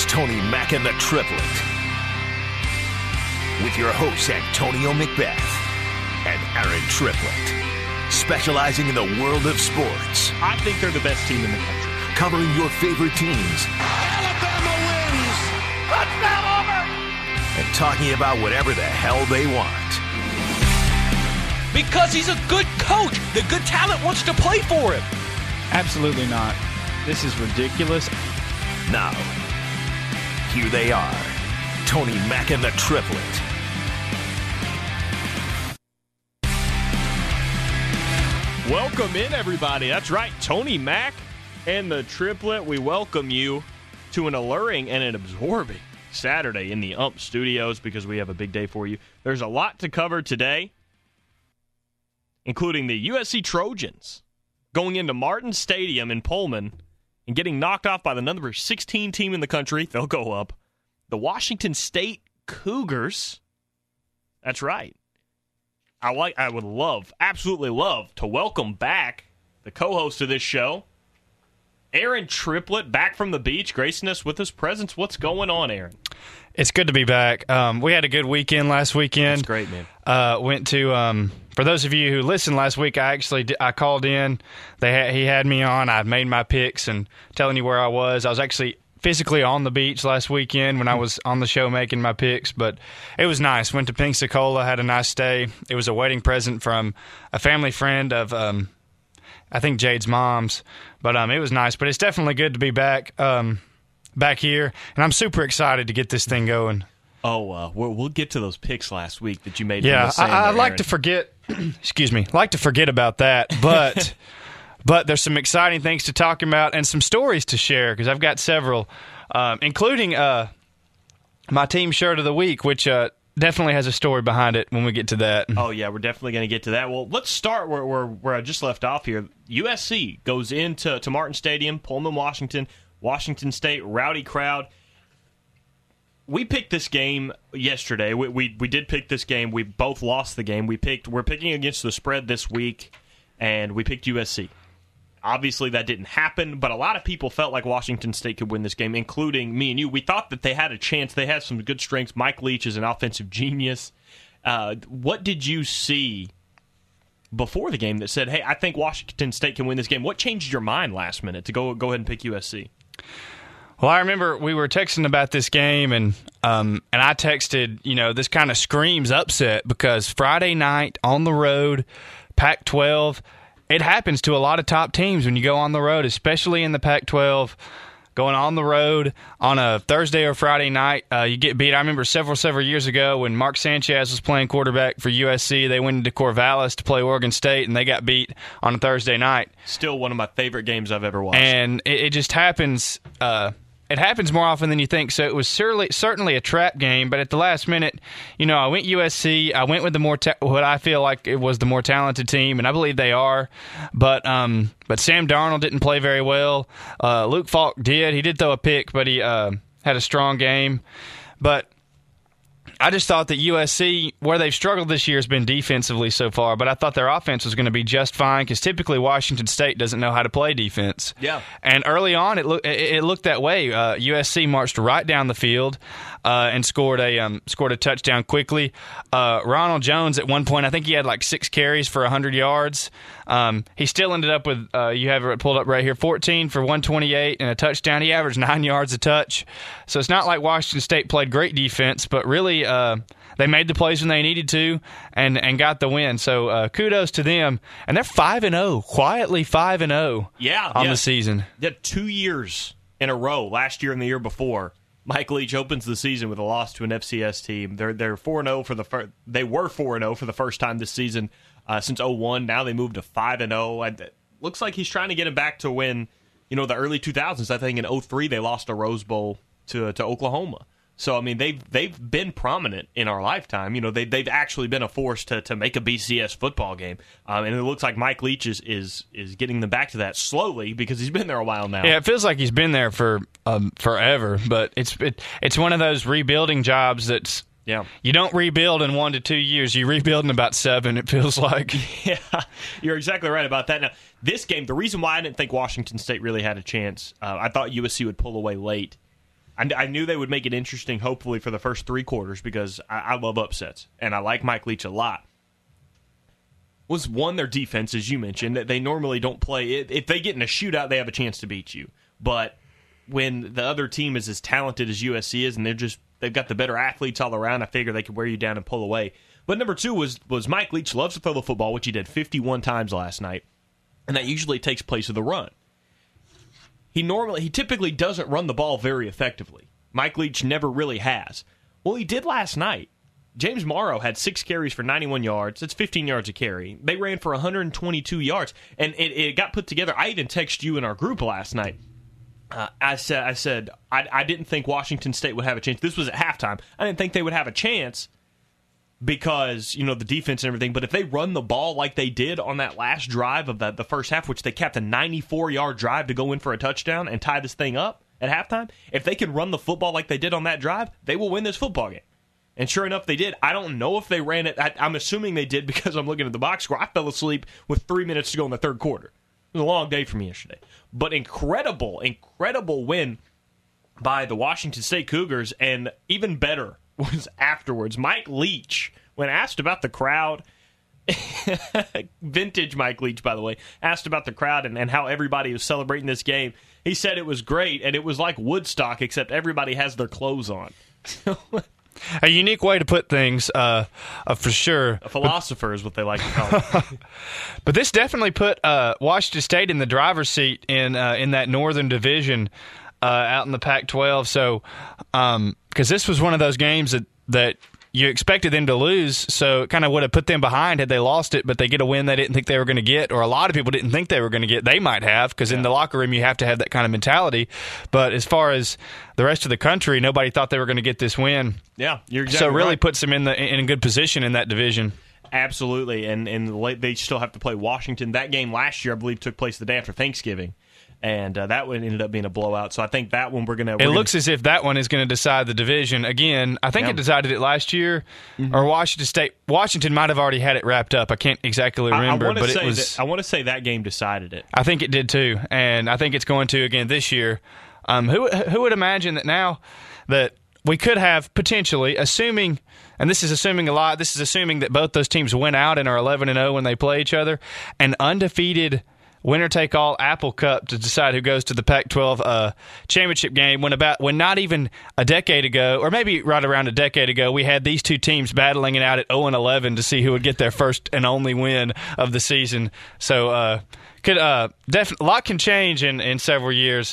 Tony Mack and the Triplet. With your hosts Antonio Macbeth and Aaron Triplett. Specializing in the world of sports. I think they're the best team in the country. Covering your favorite teams. Alabama wins! Touchdown Auburn! And talking about whatever the hell they want. Because he's a good coach. The good talent wants to play for him. Absolutely not. This is ridiculous. Now, here they are. Tony Mack and the Triplet. Welcome in, everybody. That's right. Tony Mack and the Triplet. We welcome you to an alluring and an absorbing Saturday in the UMP studios because we have a big day for you. There's a lot to cover today, including the USC Trojans going into Martin Stadium in Pullman and getting knocked off by the number 16 team in the country. They'll go up. The Washington State Cougars. That's right. I would absolutely love to welcome back the co-host of this show, Aaron Triplett, back from the beach, gracing us with his presence. What's going on, Aaron? It's good to be back. We had a good weekend last weekend. That's great, man. Went to for those of you who listened last week, I called in. He had me on. I made my picks and telling you where I was. I was actually physically on the beach last weekend when I was on the show making my picks, but it was nice. Went to Pensacola, had a nice stay. It was a wedding present from a family friend of I think Jade's mom's, but it was nice. But it's definitely good to be back here, and I'm super excited to get this thing going. Oh, we'll get to those picks last week that you made. Yeah, I like to forget. Excuse me, like to forget about that, but. But there's some exciting things to talk about and some stories to share because I've got several, including my team shirt of the week, which definitely has a story behind it when we get to that. Oh, yeah, we're definitely going to get to that. Well, let's start where I just left off here. USC goes into Martin Stadium, Pullman, Washington State, rowdy crowd. We picked this game yesterday. We did pick this game. We both lost the game. We're picking against the spread this week, and we picked USC. Obviously, that didn't happen, but a lot of people felt like Washington State could win this game, including me and you. We thought that they had a chance. They had some good strengths. Mike Leach is an offensive genius. What did you see before the game that said, hey, I think Washington State can win this game? What changed your mind last minute to go ahead and pick USC? Well, I remember we were texting about this game, and I texted, this kind of screams upset because Friday night on the road, Pac-12, it happens to a lot of top teams when you go on the road, especially in the Pac-12. Going on the road on a Thursday or Friday night, you get beat. I remember several years ago when Mark Sanchez was playing quarterback for USC. They went into Corvallis to play Oregon State, and they got beat on a Thursday night. Still one of my favorite games I've ever watched. And it just happens. It happens more often than you think, so it was certainly a trap game, but at the last minute, I went USC. I went with what I feel like it was the more talented team, and I believe they are, but Sam Darnold didn't play very well. Luke Falk did. He did throw a pick, but he had a strong game. But I just thought that USC, where they've struggled this year, has been defensively so far, but I thought their offense was going to be just fine because typically Washington State doesn't know how to play defense. Yeah. And early on, it looked that way. USC marched right down the field and scored a touchdown quickly. Ronald Jones, at one point, I think he had like 6 carries for 100 yards. He still ended up with, you have it pulled up right here, 14 for 128 and a touchdown. He averaged 9 yards a touch. So it's not like Washington State played great defense, but really they made the plays when they needed to and got the win. So kudos to them. And they're 5-0, quietly 5-0 on the season. They had 2 years in a row, last year and the year before. Mike Leach opens the season with a loss to an FCS team. They're 4-0 they were 4-0 for the first time this season since 2001. Now they moved to 5-0. It looks like he's trying to get it back to when, the early 2000s. I think in 2003 they lost a Rose Bowl to Oklahoma. So, I mean, they've been prominent in our lifetime. They've actually been a force to make a BCS football game. And it looks like Mike Leach is getting them back to that slowly because he's been there a while now. Yeah, it feels like he's been there for forever. But it's one of those rebuilding jobs that's you don't rebuild in 1 to 2 years. You rebuild in about 7, it feels like. Yeah, you're exactly right about that. Now, this game, the reason why I didn't think Washington State really had a chance, I thought USC would pull away late, I knew they would make it interesting, hopefully, for the first 3 quarters because I love upsets, and I like Mike Leach a lot. Was one, their defense, as you mentioned. They normally don't play. If they get in a shootout, they have a chance to beat you. But when the other team is as talented as USC is, and they've got the better athletes all around, I figure they could wear you down and pull away. But number 2 was Mike Leach loves to throw the football, which he did 51 times last night, and that usually takes place of the run. He typically doesn't run the ball very effectively. Mike Leach never really has. Well, he did last night. James Morrow had 6 carries for 91 yards. That's 15 yards a carry. They ran for 122 yards, and it got put together. I even texted you in our group last night. I said I didn't think Washington State would have a chance. This was at halftime. I didn't think they would have a chance because, the defense and everything. But if they run the ball like they did on that last drive of the first half, which they kept a 94-yard drive to go in for a touchdown and tie this thing up at halftime, if they can run the football like they did on that drive, they will win this football game. And sure enough, they did. I don't know if they ran it. I'm assuming they did because I'm looking at the box score. I fell asleep with 3 minutes to go in the third quarter. It was a long day for me yesterday. But incredible win by the Washington State Cougars, and even better was afterwards. Mike Leach, when asked about the crowd, vintage Mike Leach, by the way, asked about the crowd and how everybody was celebrating this game. He said it was great, and it was like Woodstock, except everybody has their clothes on. A unique way to put things, for sure. A philosopher is what they like to call it. But this definitely put Washington State in the driver's seat in that Northern Division out in the Pac-12. So, because this was one of those games that you expected them to lose, so it kind of would have put them behind had they lost it, but they get a win they didn't think they were going to get, or a lot of people didn't think they were going to get. They might have, because in the locker room you have to have that kind of mentality. But as far as the rest of the country, nobody thought they were going to get this win. Yeah, you're exactly So really right. puts them in a good position in that division. Absolutely, and they still have to play Washington. That game last year, I believe, took place the day after Thanksgiving. And that one ended up being a blowout. So I think that one we're going to... It looks as if that one is going to decide the division. Again, I think it decided it last year, or Washington might have already had it wrapped up. I can't exactly remember, but it was... I want to say that game decided it. I think it did too, and I think it's going to again this year. Who would imagine that now that we could have potentially, assuming, and this is assuming a lot, this is assuming that both those teams went out and are 11-0 when they play each other, an undefeated winner-take-all Apple Cup to decide who goes to the Pac-12 championship game when not even a decade ago, or maybe right around a decade ago, we had these two teams battling it out at 0-11 to see who would get their first and only win of the season. So a lot can change in several years,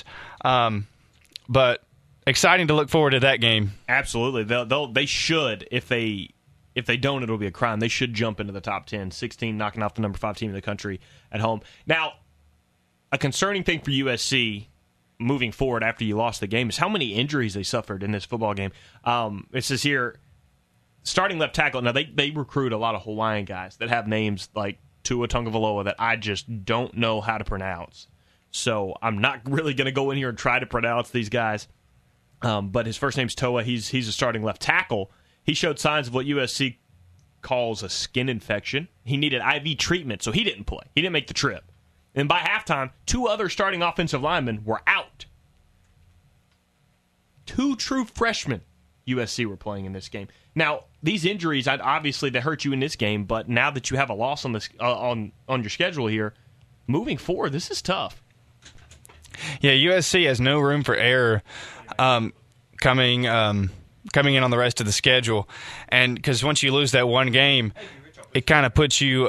but exciting to look forward to that game. Absolutely. They should, if they don't, it'll be a crime. They should jump into the top 10, 16, knocking off the number 5 team in the country at home. Now, a concerning thing for USC moving forward after you lost the game is how many injuries they suffered in this football game. It says here, starting left tackle. Now, they recruit a lot of Hawaiian guys that have names like Tua Tagovailoa that I just don't know how to pronounce. So I'm not really going to go in here and try to pronounce these guys. But his first name's Toa. He's a starting left tackle. He showed signs of what USC calls a skin infection. He needed IV treatment, so he didn't play. He didn't make the trip. And by halftime, 2 other starting offensive linemen were out. 2 true freshmen USC were playing in this game. Now, these injuries, obviously, they hurt you in this game, but now that you have a loss on this on your schedule here, moving forward, this is tough. Yeah, USC has no room for error coming in on the rest of the schedule, and because once you lose that one game, it kind of puts you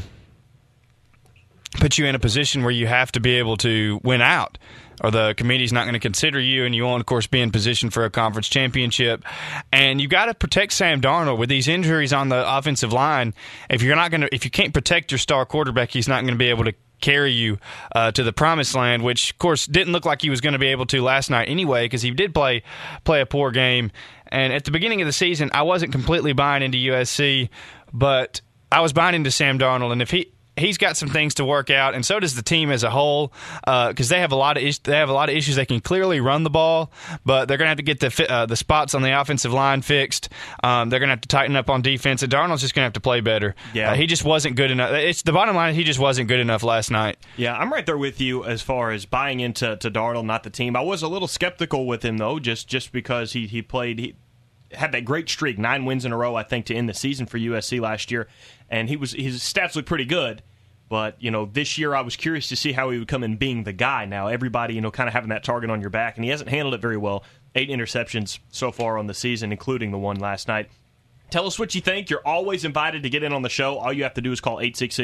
in a position where you have to be able to win out, or the committee's not going to consider you, and you won't, of course, be in position for a conference championship. And you got to protect Sam Darnold with these injuries on the offensive line. If you can't protect your star quarterback, he's not going to be able to carry you to the promised land, which, of course, didn't look like he was going to be able to last night anyway, because he did play a poor game. And at the beginning of the season, I wasn't completely buying into USC, but I was buying into Sam Darnold. And he's got some things to work out, and so does the team as a whole, because they have a lot of issues. They can clearly run the ball, but they're going to have to get the spots on the offensive line fixed. They're going to have to tighten up on defense, and Darnold's just going to have to play better. Yeah, he just wasn't good enough. It's the bottom line. He just wasn't good enough last night. Yeah, I'm right there with you as far as buying into Darnold, not the team. I was a little skeptical with him though, just because he played. Had that great streak, 9 wins in a row, I think, to end the season for USC last year, and his stats look pretty good. But this year I was curious to see how he would come in being the guy. Now everybody, kind of having that target on your back, and he hasn't handled it very well. 8 interceptions so far on the season, including the one last night. Tell us what you think. You're always invited to get in on the show. All you have to do is call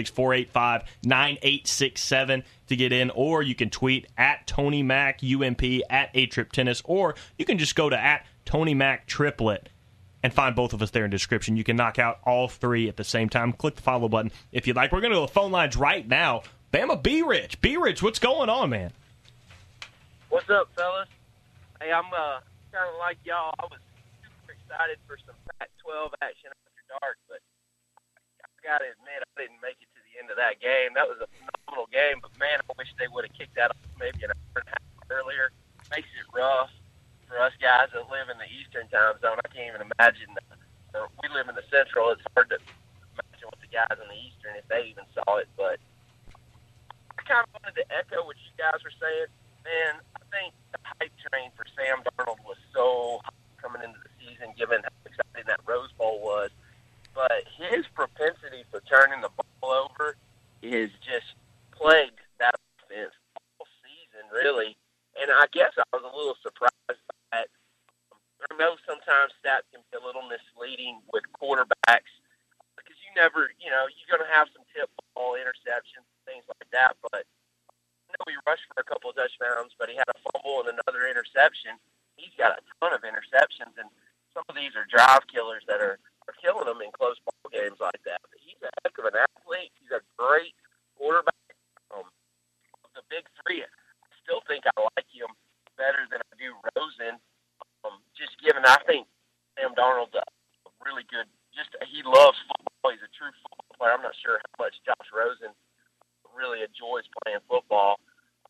866-485-9867 to get in, or you can tweet at Tony Mac UMP at A-Trip Tennis, or you can just go to at Tony Mac Triplet and find both of us there in the description. You can knock out all 3 at the same time. Click the follow button if you'd like. We're going to go to the phone lines right now. Bama B-Rich. B-Rich, what's going on, man? What's up, fellas? Hey, I'm kind of like y'all. I was super excited for some Pac-12 action after dark, but I got to admit I didn't make it to the end of that game. That was a phenomenal game, but, man, I wish they would have kicked that off maybe an hour and a half earlier. Makes it rough for us guys that live in the Eastern time zone. I can't even imagine. We live in the Central. It's hard to imagine what the guys in the Eastern, if they even saw it. But I kind of wanted to echo what you guys were saying. Man, I think the hype train for Sam Darnold was so high coming into the season, given how exciting that Rose Bowl was. But his propensity for turning the ball over is just plagued that offense all season, really. And I guess I was a little surprised by that. I know sometimes stats can be a little misleading with quarterbacks because you never, you're going to have some tip ball interceptions, things like that. But I know he rushed for a couple of touchdowns, but he had a fumble and another interception. He's got a ton of interceptions, and some of these are drive killers that are killing them in close ball games like that. But he's a heck of an athlete. He's a great quarterback. Of the big 3, I still think I like him better than I do Rosen. Just given, I think Sam Darnold's a really good. He loves football. He's a true football player. I'm not sure how much Josh Rosen really enjoys playing football,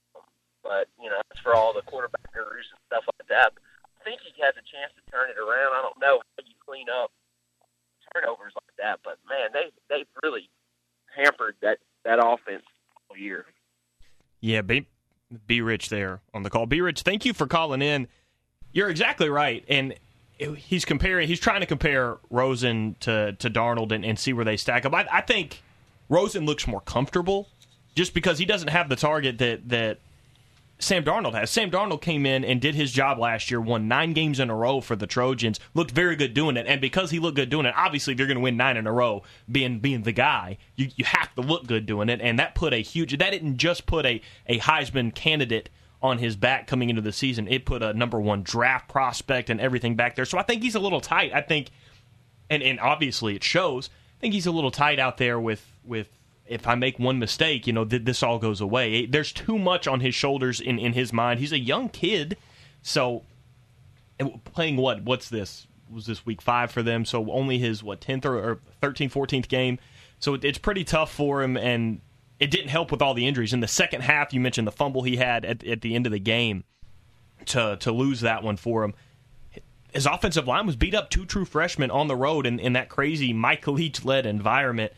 but that's for all the quarterback gurus and stuff like that. But I think he has a chance to turn it around. I don't know how you clean up turnovers like that, but man, they've really hampered that offense all year. Yeah, B-Rich there on the call. B-Rich, thank you for calling in. You're exactly right, and he's trying to compare Rosen to Darnold and see where they stack up. I think Rosen looks more comfortable just because he doesn't have the target that Sam Darnold has. Sam Darnold came in and did his job last year, won 9 games in a row for the Trojans, looked very good doing it, and because he looked good doing it, obviously if you're going to win 9 in a row, being the guy, you have to look good doing it, and that didn't just put a Heisman candidate on his back coming into the season. It put a number 1 draft prospect and everything back there. So I think he's a little tight. I think, and obviously it shows, I think he's a little tight out there with if I make one mistake, this all goes away. There's too much on his shoulders in his mind. He's a young kid, so playing what's this? Was this week 5 for them? So only his 10th or 13th, 14th game. So it's pretty tough for him, and it didn't help with all the injuries. In the second half, you mentioned the fumble he had at the end of the game to lose that one for him. His offensive line was beat up, 2 true freshmen on the road in that crazy Mike Leach-led environment.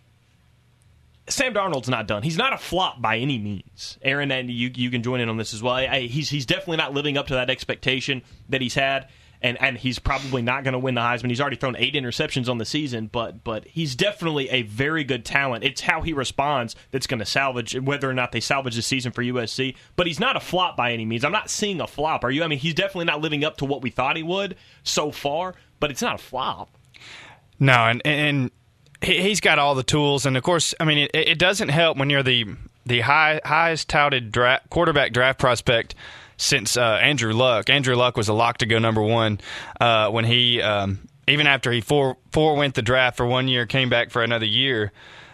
Sam Darnold's not done. He's not a flop by any means. Aaron, and you can join in on this as well. He's definitely not living up to that expectation that he's had, and he's probably not going to win the Heisman. He's already thrown 8 interceptions on the season, but he's definitely a very good talent. It's how he responds that's going to salvage whether or not they salvage the season for USC. But he's not a flop by any means. I'm not seeing a flop. Are you? I mean, he's definitely not living up to what we thought he would so far, but it's not a flop. No, and he's got all the tools, and of course, I mean, it doesn't help when you're the highest touted quarterback draft prospect since Andrew Luck. Andrew Luck was a lock to go number 1 when he, even after he forewent the draft for 1 year, came back for another year.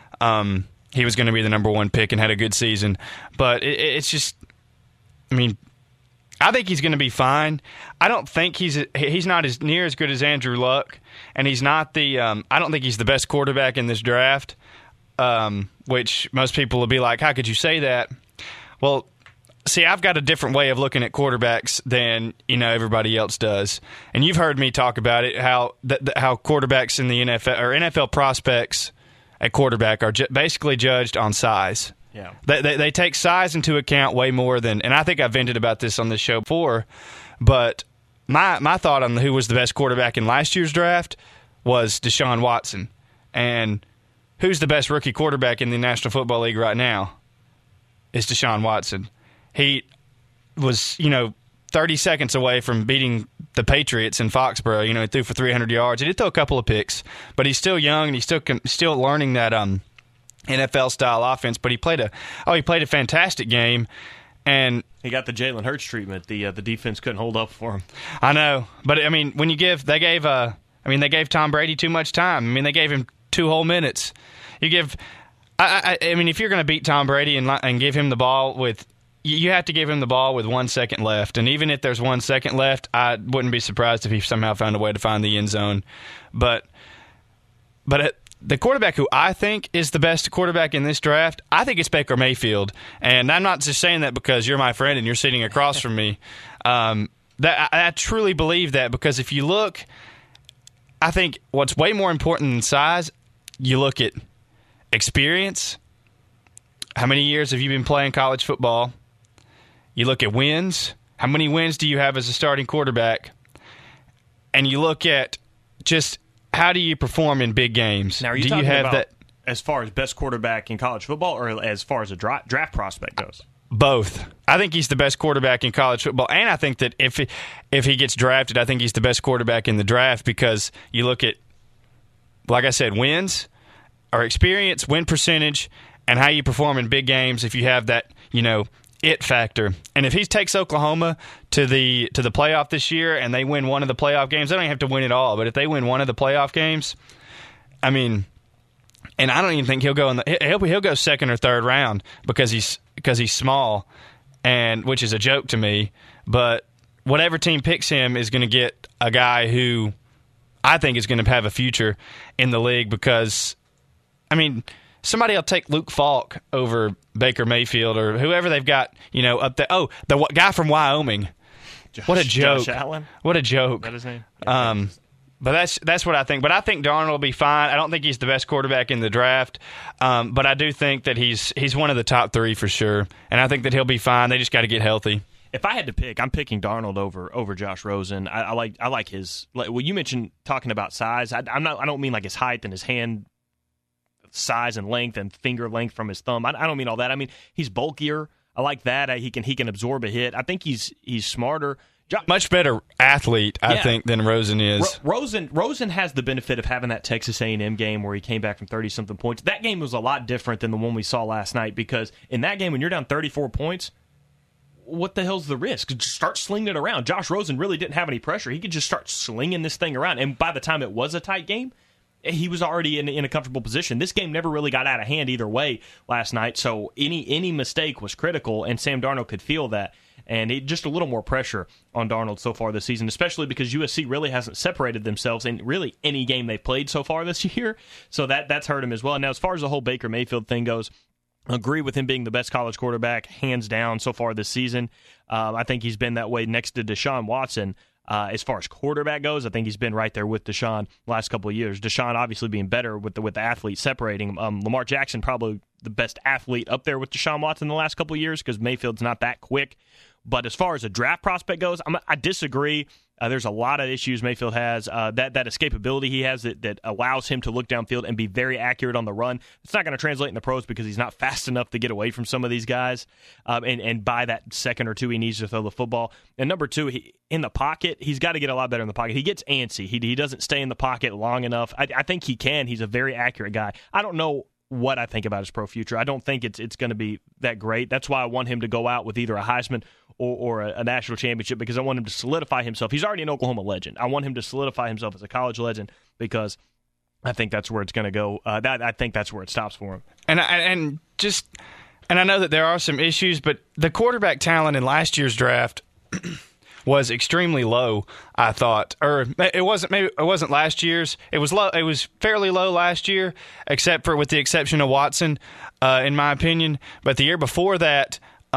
He was going to be the number 1 pick and had a good season, but it's just, I mean, I think he's going to be fine. I don't think he's not near as good as Andrew Luck, and he's not I don't think he's the best quarterback in this draft. which most people will be like, how could you say that? Well, see, I've got a different way of looking at quarterbacks than everybody else does, and you've heard me talk about it. How quarterbacks in the NFL or NFL prospects at quarterback are basically judged on size. Yeah, they take size into account way more than. And I think I've vented about this on this show before, but my thought on who was the best quarterback in last year's draft was Deshaun Watson, and who's the best rookie quarterback in the National Football League right now is Deshaun Watson. He was, 30 seconds away from beating the Patriots in Foxborough. He threw for 300 yards. He did throw a couple of picks, but he's still young and he's still learning that NFL-style offense. But he played a fantastic game, and he got the Jalen Hurts treatment. The defense couldn't hold up for him. I know, but I mean, when they gave Tom Brady too much time. I mean, they gave him 2 whole minutes. I mean, if you're going to beat Tom Brady and give him the ball with. You have to give him the ball with 1 second left. And even if there's 1 second left, I wouldn't be surprised if he somehow found a way to find the end zone. But the quarterback who I think is the best quarterback in this draft, I think it's Baker Mayfield. And I'm not just saying that because you're my friend and you're sitting across from me. I truly believe that, because if you look, I think what's way more important than size, you look at experience. How many years have you been playing college football? You look at wins. How many wins do you have as a starting quarterback? And you look at just how do you perform in big games? Now, are you talking about as far as best quarterback in college football, or as far as a draft prospect goes? Both. I think he's the best quarterback in college football, and I think that if he gets drafted, I think he's the best quarterback in the draft, because you look at, like I said, wins or experience, win percentage, and how you perform in big games if you have that, it factor. And if he takes Oklahoma to the playoff this year and they win one of the playoff games, they don't even have to win it all, but if they win one of the playoff games, I mean, and I don't even think he'll go he'll go second or third round because he's small, and which is a joke to me. But whatever team picks him is going to get a guy who I think is going to have a future in the league, because, I mean, somebody will take Luke Falk over Baker Mayfield or whoever they've got, up there. Oh, the guy from Wyoming. What a joke. Josh Allen? What a joke. Is that his name? But that's what I think. But I think Darnold will be fine. I don't think he's the best quarterback in the draft, but I do think that he's one of the top 3 for sure, and I think that he'll be fine. They just got to get healthy. If I had to pick, I'm picking Darnold over Josh Rosen. I like his. Well, you mentioned talking about size. I don't mean like his height and his hand size and length and finger length from his thumb. I don't mean all that. I mean, he's bulkier. I like that. He can absorb a hit. I think he's smarter. Much better athlete, I think, than Rosen is. Rosen has the benefit of having that Texas A&M game where he came back from 30-something points. That game was a lot different than the one we saw last night, because in that game, when you're down 34 points, what the hell's the risk? Just start slinging it around. Josh Rosen really didn't have any pressure. He could just start slinging this thing around, and by the time it was a tight game, he was already in a comfortable position. This game never really got out of hand either way last night, so any mistake was critical, and Sam Darnold could feel that. And just a little more pressure on Darnold so far this season, especially because USC really hasn't separated themselves in really any game they've played so far this year. So that's hurt him as well. Now, as far as the whole Baker Mayfield thing goes, I agree with him being the best college quarterback, hands down, so far this season. I think he's been that way next to Deshaun Watson. As far as quarterback goes, I think he's been right there with Deshaun the last couple of years. Deshaun obviously being better with the athlete separating. Lamar Jackson probably the best athlete up there with Deshaun Watson the last couple of years, because Mayfield's not that quick. But as far as a draft prospect goes, I disagree. There's a lot of issues Mayfield has. That escapability he has that allows him to look downfield and be very accurate on the run. It's not going to translate in the pros because he's not fast enough to get away from some of these guys. And by that second or two, he needs to throw the football. And number two, in the pocket, he's got to get a lot better in the pocket. He gets antsy. He doesn't stay in the pocket long enough. I think he can. He's a very accurate guy. I don't know what I think about his pro future. I don't think it's going to be that great. That's why I want him to go out with either a Heisman or a national championship, because I want him to solidify himself. He's already an Oklahoma legend. I want him to solidify himself as a college legend, because I think that's where it's going to go. I think that's where it stops for him. And I know that there are some issues, but the quarterback talent in last year's draft was extremely low, I thought. Or it wasn't last year's. It was low. It was fairly low last year, with the exception of Watson, in my opinion. But the year before that,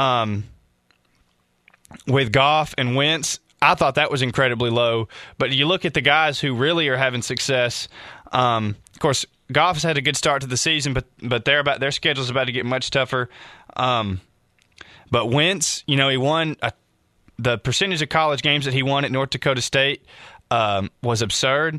with Goff and Wentz, I thought that was incredibly low. But you look at the guys who really are having success. Of course, Goff's had a good start to the season, but their schedule's about to get much tougher. But Wentz, he won the percentage of college games that he won at North Dakota State was absurd.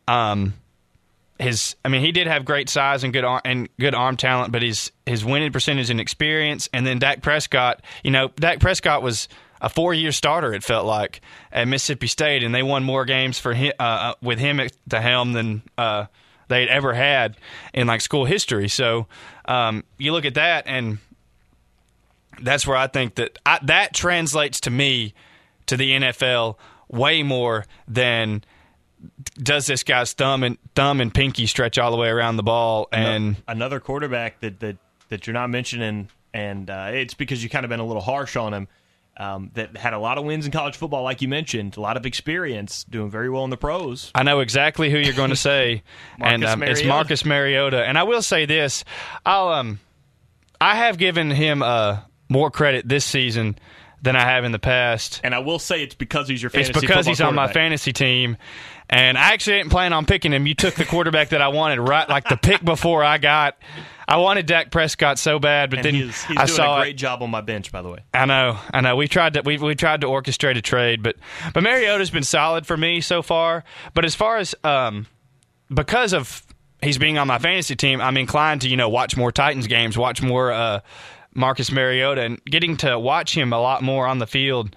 He did have great size and good arm talent, but his winning percentage and experience, and then Dak Prescott. Dak Prescott was a 4-year starter, it felt like, at Mississippi State, and they won more games for him with him at the helm than they'd ever had in school history. So you look at that, and that's where I think that translates to me to the NFL way more than does this guy's thumb and pinky stretch all the way around the ball. And another quarterback that you're not mentioning, and it's because you kind of been a little harsh on him. That had a lot of wins in college football, like you mentioned, a lot of experience, doing very well in the pros. I know exactly who you're going to say, and it's Marcus Mariota. And I will say this: I have given him more credit this season than I have in the past. And I will say it's because he's your fantasy It's because he's on my quarterback. fantasy team. And I actually didn't plan on picking him. You took the quarterback that I wanted, right? Like the pick before I wanted Dak Prescott so bad, but then he's I doing saw a great job on my bench, by the way. I know. We tried to orchestrate a trade, but Mariota's been solid for me so far. But as far as because of he's being on my fantasy team, I'm inclined to watch more Titans games, watch more Marcus Mariota, and getting to watch him a lot more on the field.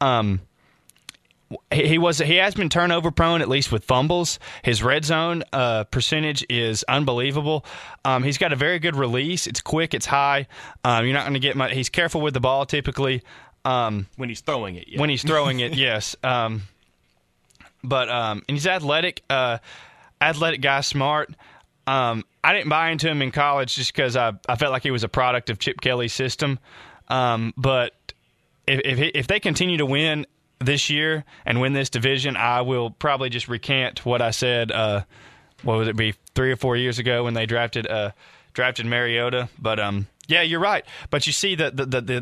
He has been turnover prone, at least with fumbles. His red zone percentage is unbelievable. He's got a very good release. It's quick. It's high. You're not going to get much. He's careful with the ball typically. When he's throwing it. Yeah. When he's throwing it, yes. And he's athletic. Athletic guy, smart. I didn't buy into him in college just because I felt like he was a product of Chip Kelly's system. But if they continue to win this year and win this division, I will probably just recant what I said. What would it be, 3 or 4 years ago when they drafted Mariota? But yeah, you're right. But you see the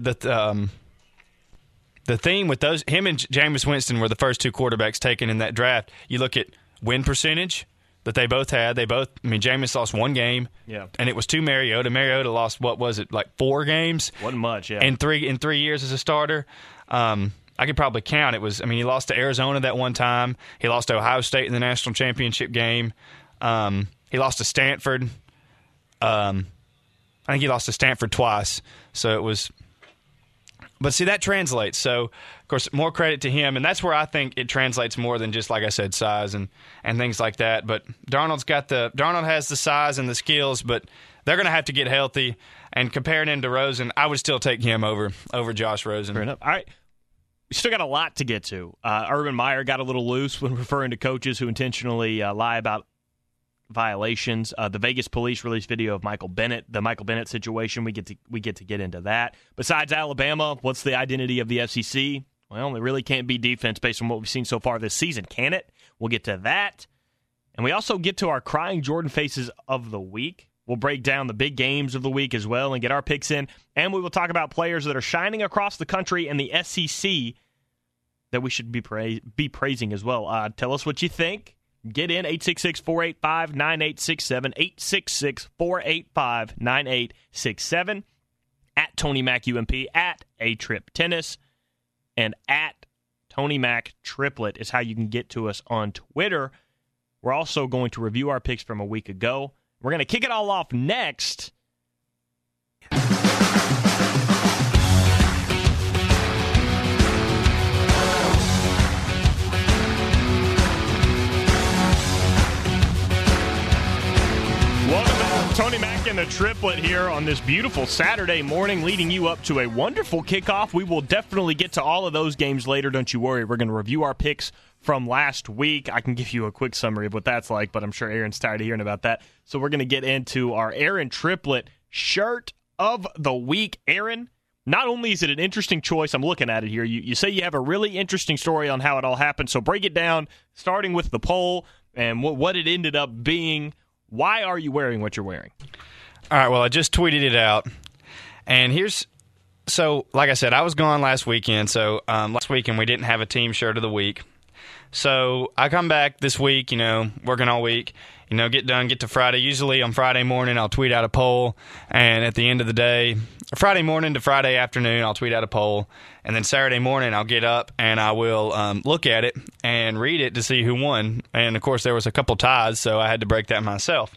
theme with those, him and Jameis Winston were the first two quarterbacks taken in that draft. You look at win percentage that they both had. Jameis lost one game, yeah, and it was to Mariota. Mariota lost, what was it, like 4 games? Wasn't much, yeah. In 3 years as a starter. I could probably count. He lost to Arizona that one time. He lost to Ohio State in the national championship game. He lost to Stanford. I think he lost to Stanford twice. So it was. But see, that translates. So, of course, more credit to him. And that's where I think it translates more than just, like I said, size and things like that. But Darnold has the size and the skills, but they're going to have to get healthy. And comparing him to Rosen, I would still take him over Josh Rosen. Fair enough. All right. We still got a lot to get to. Urban Meyer got a little loose when referring to coaches who intentionally lie about violations. The Vegas police released video of Michael Bennett, the Michael Bennett situation. We get to get into that. Besides Alabama, what's the identity of the SEC? Well, it really can't be defense based on what we've seen so far this season, can it? We'll get to that. And we also get to our crying Jordan faces of the week. We'll break down the big games of the week as well and get our picks in. And we will talk about players that are shining across the country in the SEC that we should be praising as well. Tell us what you think. Get in, 866-485-9867, 866-485-9867, at Tony Mac UMP, at A-Trip Tennis, and at Tony Mac Triplet is how you can get to us on Twitter. We're also going to review our picks from a week ago. We're going to kick it all off next. Welcome back. Tony Mac and the Triplet here on this beautiful Saturday morning, leading you up to a wonderful kickoff. We will definitely get to all of those games later, don't you worry. We're going to review our picks from last week. I can give you a quick summary of what that's like, but I'm sure Aaron's tired of hearing about that. So we're going to get into our Aaron Triplet shirt of the week. Aaron, not only is it an interesting choice, I'm looking at it here. You say you have a really interesting story on how it all happened. So break it down, starting with the poll and what it ended up being. Why are you wearing what you're wearing? All right, well, I just tweeted it out. And so like I said, I was gone last weekend. So last weekend we didn't have a team shirt of the week. So I come back this week, working all week, get to Friday. Usually on Friday morning I'll tweet out a poll, and at the end of the day, Friday morning to Friday afternoon, I'll tweet out a poll, and then Saturday morning I'll get up and I will look at it and read it to see who won. And of course there was a couple ties, so I had to break that myself.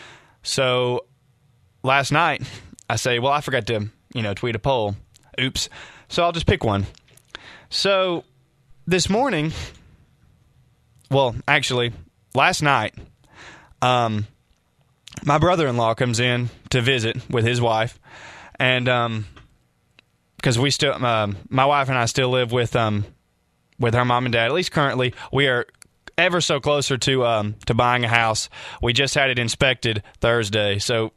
So last night I say, well, I forgot to tweet a poll. Oops. So I'll just pick one. So this morning. Well, actually, last night, my brother-in-law comes in to visit with his wife, and because we still, my wife and I still live with her mom and dad. At least currently, we are ever so closer to buying a house. We just had it inspected Thursday, so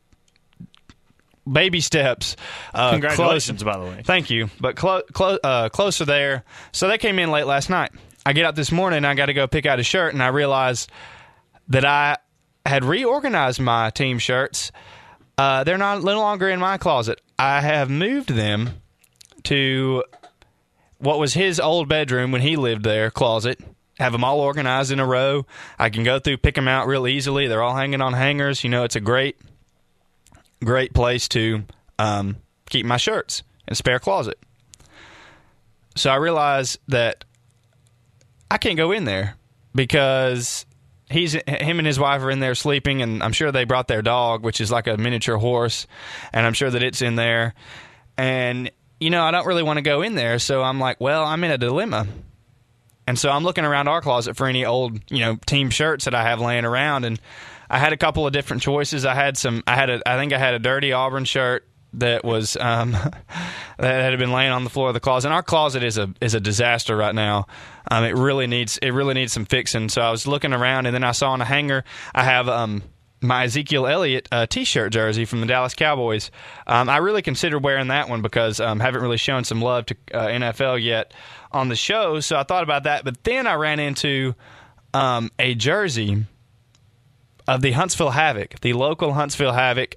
baby steps. Congratulations, by the way. Thank you, but closer there. So they came in late last night. I get up this morning, I got to go pick out a shirt, and I realized that I had reorganized my team shirts. They're no longer in my closet. I have moved them to what was his old bedroom when he lived there, closet. Have them all organized in a row. I can go through, pick them out real easily. They're all hanging on hangers. It's a great place to keep my shirts in a spare closet. So I realized that I can't go in there because him and his wife are in there sleeping, and I'm sure they brought their dog, which is like a miniature horse, and I'm sure that it's in there. And, I don't really want to go in there, so I'm like, well, I'm in a dilemma. And so I'm looking around our closet for any old, team shirts that I have laying around, and I had a couple of different choices. I think I had a dirty Auburn shirt that was that had been laying on the floor of the closet. And our closet is a disaster right now. It really needs some fixing. So I was looking around, and then I saw on a hanger I have my Ezekiel Elliott T-shirt jersey from the Dallas Cowboys. I really considered wearing that one because haven't really shown some love to NFL yet on the show. So I thought about that, but then I ran into a jersey of the Huntsville Havoc, the local Huntsville Havoc.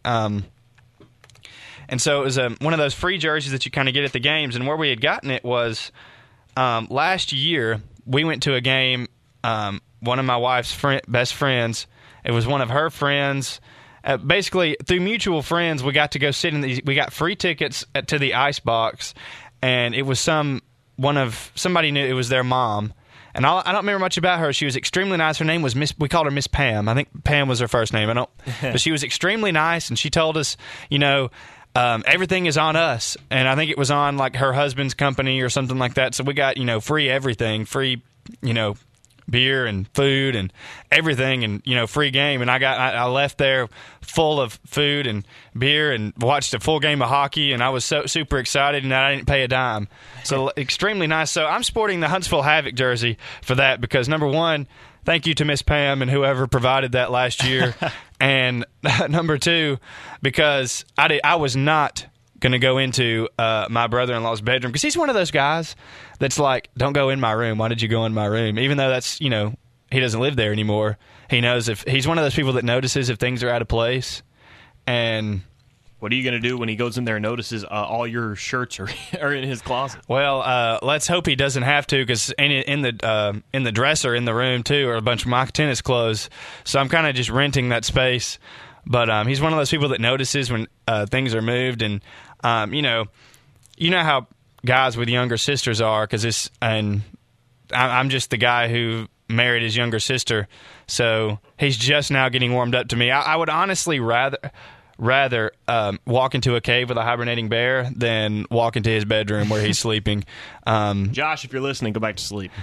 And so it was one of those free jerseys that you kind of get at the games. And where we had gotten it was last year we went to a game, one of my wife's best friends. It was one of her friends. Basically, through mutual friends, we got to go sit in we got free tickets to the ice box. And it was somebody knew it was their mom. And I don't remember much about her. She was extremely nice. Her name was we called her Miss Pam. I think Pam was her first name. But she was extremely nice, and she told us, everything is on us. And I think it was on like her husband's company or something like that. So we got, free everything, free, beer and food and everything, and free game. And I left there full of food and beer and watched a full game of hockey, and I was so super excited, and I didn't pay a dime. So extremely nice. So I'm sporting the Huntsville Havoc jersey for that because, number one, thank you to Miss Pam and whoever provided that last year. And number two, because I was not going to go into my brother-in-law's bedroom because he's one of those guys that's like, don't go in my room. Why did you go in my room? Even though that's, he doesn't live there anymore. He knows if he's one of those people that notices if things are out of place. And what are you going to do when he goes in there and notices all your shirts are in his closet? Well, let's hope he doesn't have to, because in the dresser in the room too are a bunch of my tennis clothes. So I'm kind of just renting that space. But he's one of those people that notices when things are moved, and you know how guys with younger sisters are, and I'm just the guy who married his younger sister, so he's just now getting warmed up to me. I would honestly rather walk into a cave with a hibernating bear than walk into his bedroom where he's sleeping. Josh, if you're listening, go back to sleep.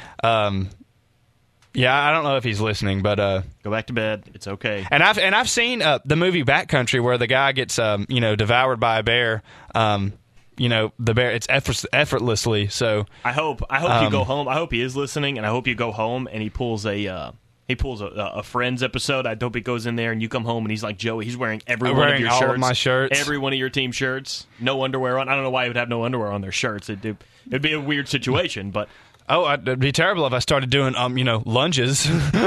Yeah, I don't know if he's listening, but go back to bed. It's okay. And I've seen the movie Backcountry where the guy gets devoured by a bear. The bear, it's effortlessly. So I hope you go home. I hope he is listening, and I hope you go home and he pulls a He pulls a Friends episode. I hope he goes in there and you come home and he's like Joey. He's wearing every one of your all shirts. of my shirts. Every one of your team shirts. No underwear on. I don't know why he would have no underwear on their shirts. It'd be a weird situation, but... Oh, it'd be terrible if I started doing, lunges.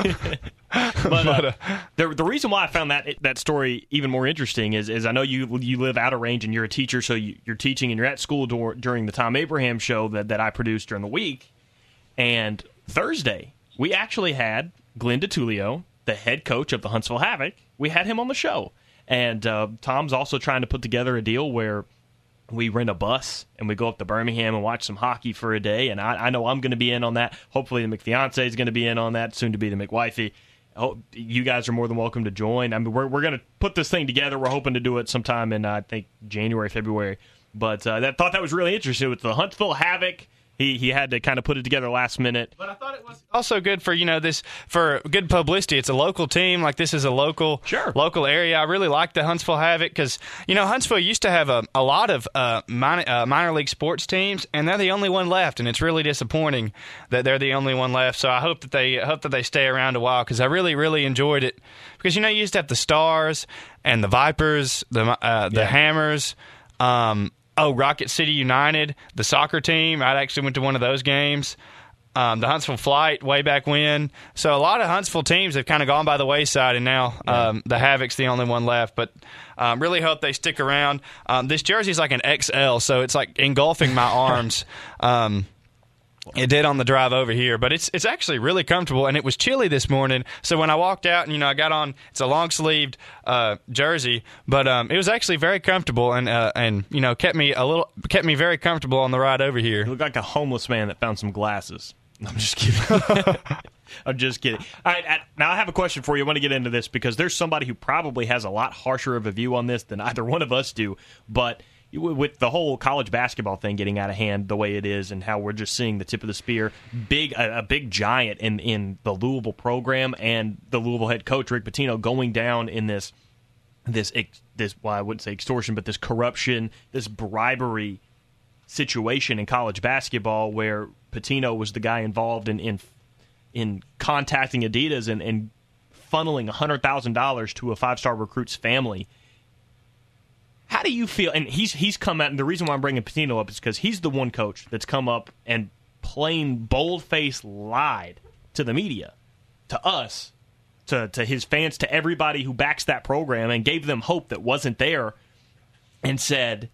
But the reason why I found that story even more interesting is I know you live out of range and you're a teacher, so you're teaching and you're at school during the Tom Abraham show that I produced during the week. And Thursday, we actually had Glenn DiTullio, the head coach of the Huntsville Havoc. We had him on the show. And Tom's also trying to put together a deal where we rent a bus and we go up to Birmingham and watch some hockey for a day. And I know I'm going to be in on that. Hopefully the McFiance is going to be in on that, soon to be the McWifey. Oh, you guys are more than welcome to join. I mean, we're going to put this thing together. We're hoping to do it sometime in, I think, January, February. But I thought that was really interesting with the Huntsville Havoc. He had to kind of put it together last minute. But I thought it was also good for, for good publicity. It's a local team. Like, this is a local area. I really like the Huntsville Havoc because, Huntsville used to have a lot of minor league sports teams, and they're the only one left, and it's really disappointing that they're the only one left. So I hope that they stay around a while because I really, really enjoyed it. Because, you used to have the Stars and the Vipers, the Hammers, Rocket City United, the soccer team. I actually went to one of those games. The Huntsville Flight way back when. So a lot of Huntsville teams have kind of gone by the wayside, and now the Havoc's the only one left. But really hope they stick around. This jersey's like an XL, so it's like engulfing my arms. It did on the drive over here, but it's actually really comfortable, and it was chilly this morning. So when I walked out, and I got on, it's a long sleeved jersey, but it was actually very comfortable, and kept me very comfortable on the ride over here. You look like a homeless man that found some glasses. I'm just kidding. I'm just kidding. All right, now I have a question for you. I want to get into this because there's somebody who probably has a lot harsher of a view on this than either one of us do, but with the whole college basketball thing getting out of hand the way it is and how we're just seeing the tip of the spear, a big giant in the Louisville program and the Louisville head coach, Rick Pitino, going down in this well, I wouldn't say extortion, but this corruption, this bribery situation in college basketball where Pitino was the guy involved in contacting Adidas and funneling $100,000 to a five-star recruit's family. How do you feel? And he's come out, and the reason why I'm bringing Pitino up is because he's the one coach that's come up and plain bold-faced lied to the media, to us, to his fans, to everybody who backs that program, and gave them hope that wasn't there, and said,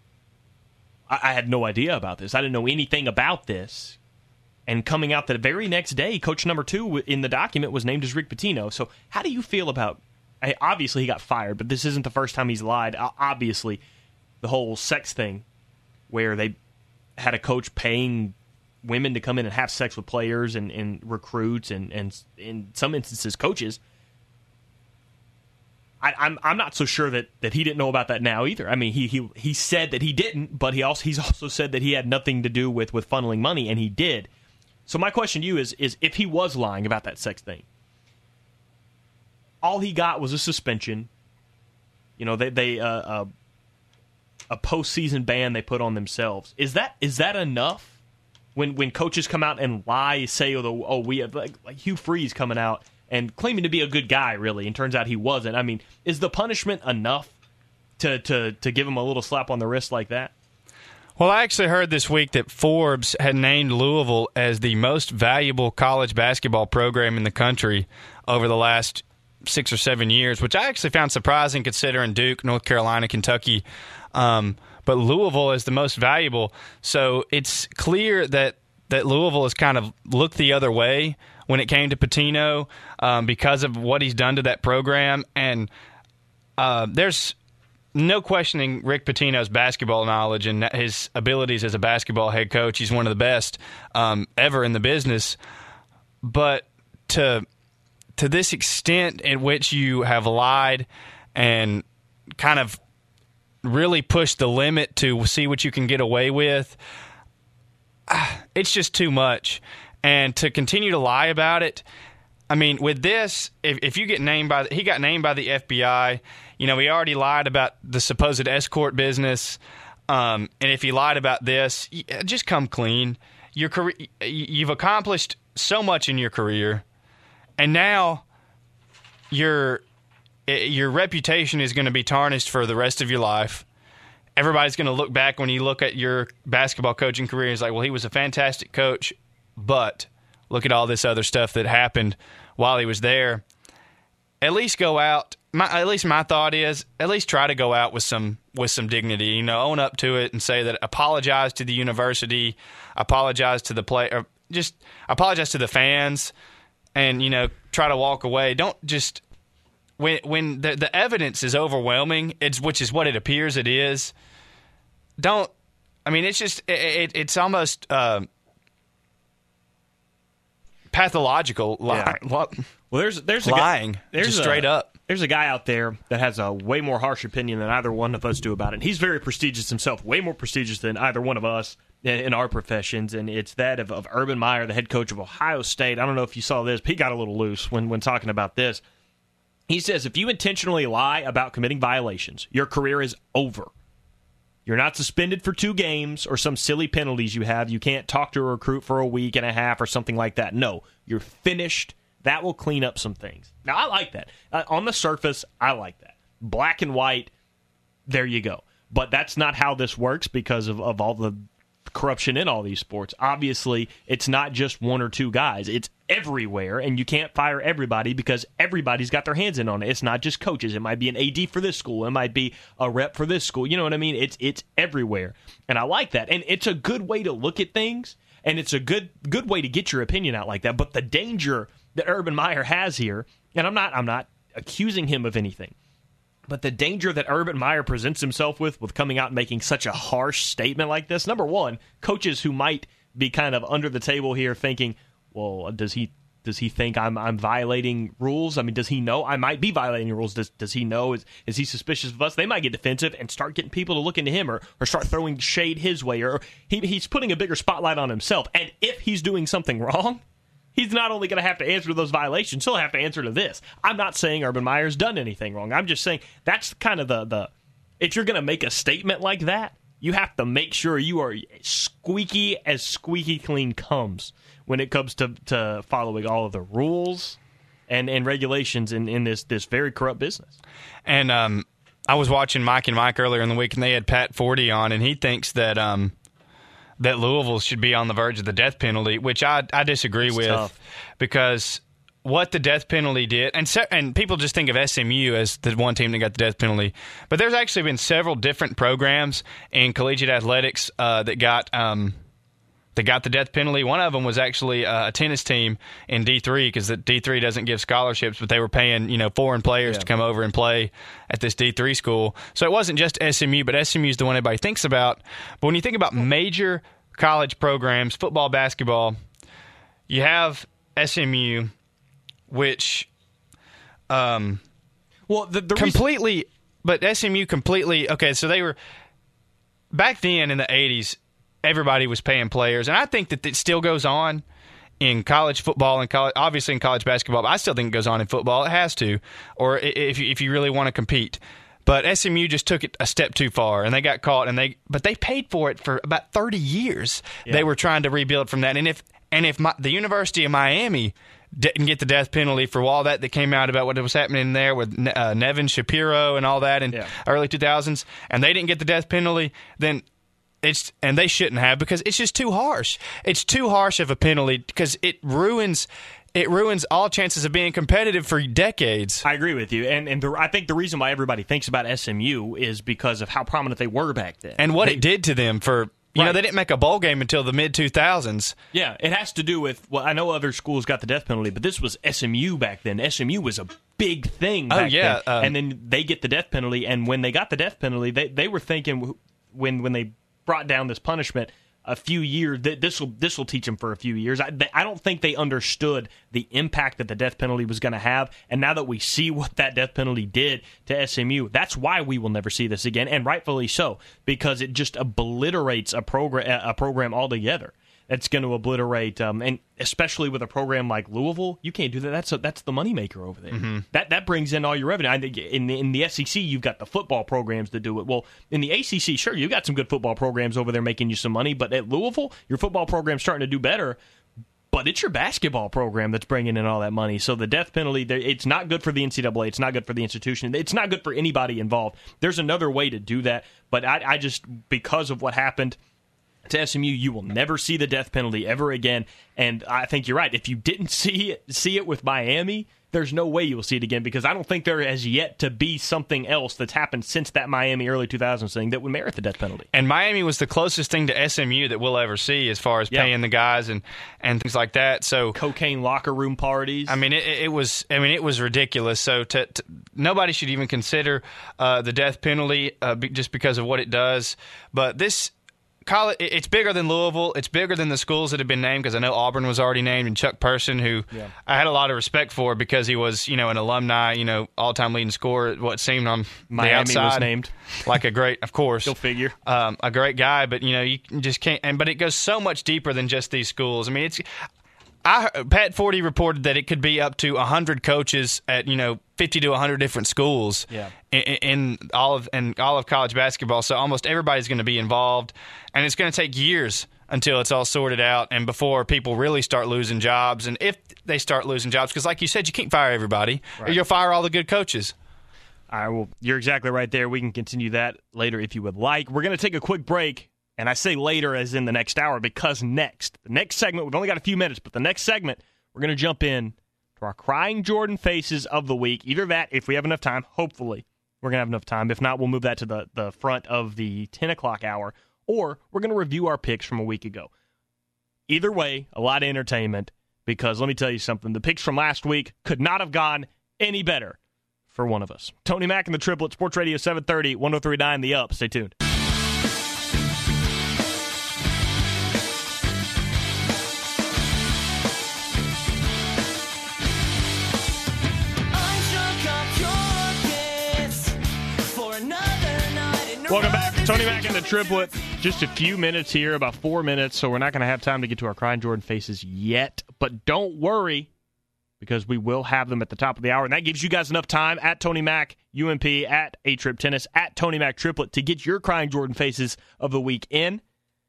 I had no idea about this. I didn't know anything about this. And coming out the very next day, coach number 2 in the document was named as Rick Pitino. So how do you feel about... Obviously, he got fired, but this isn't the first time he's lied. Obviously, the whole sex thing where they had a coach paying women to come in and have sex with players and recruits and in some instances, coaches. I'm not so sure that he didn't know about that now either. I mean, he said that he didn't, but he's also said that he had nothing to do with funneling money, and he did. So my question to you is if he was lying about that sex thing, all he got was a suspension. They a postseason ban they put on themselves. Is that enough? When coaches come out and lie, say, we have like Hugh Freeze coming out and claiming to be a good guy, really, and turns out he wasn't. I mean, is the punishment enough to give him a little slap on the wrist like that? Well, I actually heard this week that Forbes had named Louisville as the most valuable college basketball program in the country over the last 6 or 7 years, which I actually found surprising considering Duke, North Carolina, Kentucky. But Louisville is the most valuable. So it's clear that Louisville has kind of looked the other way when it came to Pitino because of what he's done to that program. And there's no questioning Rick Pitino's basketball knowledge and his abilities as a basketball head coach. He's one of the best ever in the business. But to this extent in which you have lied and kind of really pushed the limit to see what you can get away with, it's just too much. And to continue to lie about it, I mean, with this, if you get named he got named by the FBI, he already lied about the supposed escort business. And if he lied about this, just come clean. You've accomplished so much in your career. And now your reputation is going to be tarnished for the rest of your life. Everybody's going to look back when you look at your basketball coaching career. It's like, well, he was a fantastic coach, but look at all this other stuff that happened while he was there. At least go out. At least my thought is, at least try to go out with some dignity. Own up to it and say that. Apologize to the university. Apologize to the player. Just apologize to the fans, and try to walk away. Don't just when the evidence is overwhelming. Which is what it appears it is. Don't. I mean, it's just it's almost pathological. Yeah. Well, there's lying. Just straight up. There's a guy out there that has a way more harsh opinion than either one of us do about it. He's very prestigious himself, way more prestigious than either one of us in our professions, and it's that of Urban Meyer, the head coach of Ohio State. I don't know if you saw this, but he got a little loose when talking about this. He says, if you intentionally lie about committing violations, your career is over. You're not suspended for 2 games or some silly penalties you have. You can't talk to a recruit for a week and a half or something like that. No, you're finished. That will clean up some things. Now, I like that. On the surface, I like that. Black and white, there you go. But that's not how this works because of all the corruption in all these sports. Obviously, it's not just 1 or 2 guys. It's everywhere, and you can't fire everybody because everybody's got their hands in on it. It's not just coaches. It might be an AD for this school. It might be a rep for this school. You know what I mean? It's everywhere, and I like that. And it's a good way to look at things, and it's a good way to get your opinion out like that. But the danger that Urban Meyer has here, and I'm not accusing him of anything, but the danger that Urban Meyer presents himself with coming out and making such a harsh statement like this, number one, coaches who might be kind of under the table here thinking, well, does he think I'm violating rules? I mean, does he know I might be violating rules? Does he know? Is he suspicious of us? They might get defensive and start getting people to look into him or start throwing shade his way, or he's putting a bigger spotlight on himself. And if he's doing something wrong, he's not only going to have to answer to those violations, he'll have to answer to this. I'm not saying Urban Meyer's done anything wrong. I'm just saying that's kind of the if you're going to make a statement like that, you have to make sure you are squeaky as squeaky clean comes when it comes to following all of the rules and regulations in this very corrupt business. And I was watching Mike and Mike earlier in the week, and they had Pat Forty on, and he thinks that that Louisville should be on the verge of the death penalty, which I disagree with. Tough. Because what the death penalty did, and people just think of SMU as the one team that got the death penalty, but there's actually been several different programs in collegiate athletics that got the death penalty. One of them was actually a tennis team in D3 because the D3 doesn't give scholarships, but they were paying foreign players to come over and play at this D3 school. So it wasn't just SMU, but SMU is the one everybody thinks about. But when you think about major college programs, football, basketball, you have SMU, which completely – but SMU completely – okay, so they were – back then in the 80s, everybody was paying players, and I think that it still goes on in college football and obviously in college basketball, but I still think it goes on in football. It has to, or if you really want to compete. But SMU just took it a step too far, and they got caught, but they paid for it for about 30 years. Yeah. They were trying to rebuild from that, and if the University of Miami didn't get the death penalty for all that came out about what was happening there with Nevin Shapiro and all that in early 2000s, and they didn't get the death penalty, then and they shouldn't have, because it's just too harsh. It's too harsh of a penalty because it ruins all chances of being competitive for decades. I agree with you, and I think the reason why everybody thinks about SMU is because of how prominent they were back then and what it did to them for. They didn't make a bowl game until the mid-2000s. Yeah, it has to do with, I know other schools got the death penalty, but this was SMU back then. SMU was a big thing back then. And then they get the death penalty, and when they got the death penalty, they were thinking when they brought down this punishment a few years, this will teach them for a few years. I don't think they understood the impact that the death penalty was going to have, and now that we see what that death penalty did to SMU, that's why we will never see this again, and rightfully so, because it just obliterates a program altogether. That's going to obliterate, and especially with a program like Louisville, you can't do that. That's the moneymaker over there. Mm-hmm. That brings in all your revenue. I think in the SEC, you've got the football programs that do it. Well, in the ACC, sure, you've got some good football programs over there making you some money, but at Louisville, your football program's starting to do better. but it's your basketball program that's bringing in all that money. So the death penalty, it's not good for the NCAA. It's not good for the institution. It's not good for anybody involved. There's another way to do that, but I just, because of what happened to SMU, you will never see the death penalty ever again. And I think you're right. If you didn't see it with Miami, there's no way you will see it again, because I don't think there has yet to be something else that's happened since that Miami early 2000s thing that would merit the death penalty. And Miami was the closest thing to SMU that we'll ever see as far as paying the guys and things like that. So cocaine locker room parties. I mean, it was ridiculous. So nobody should even consider the death penalty just because of what it does. But this college, it's bigger than Louisville. It's bigger than the schools that have been named, because I know Auburn was already named, and Chuck Person, who I had a lot of respect for because he was, an alumni, all-time leading scorer. What seemed on Miami the outside was named like a great, of course, go figure, a great guy. But you just can't. But it goes so much deeper than just these schools. I mean, Pat Forty reported that it could be up to 100 coaches at 50 to 100 different schools in all of college basketball. So almost everybody's going to be involved, and it's going to take years until it's all sorted out and before people really start losing jobs. And if they start losing jobs, because like you said, you can't fire everybody, or you'll fire all the good coaches. All right, well, you're exactly right there. We can continue that later if you would like. We're going to take a quick break. And I say later as in the next hour, because the next segment, we've only got a few minutes, but the next segment, we're going to jump in to our Crying Jordan Faces of the Week. Either that, if we have enough time, hopefully we're going to have enough time. If not, we'll move that to the front of the 10 o'clock hour, or we're going to review our picks from a week ago. Either way, a lot of entertainment, because let me tell you something, the picks from last week could not have gone any better for one of us. Tony Mack and the Triplet, Sports Radio 730, 103.9 The Up. Stay tuned. Welcome back. Tony Mack and the Triplet. Just a few minutes here, about 4 minutes, so we're not going to have time to get to our Crying Jordan Faces yet. But don't worry, because we will have them at the top of the hour. And that gives you guys enough time at Tony Mack UMP, at A-Trip Tennis, at Tony Mack Triplet to get your Crying Jordan Faces of the week in.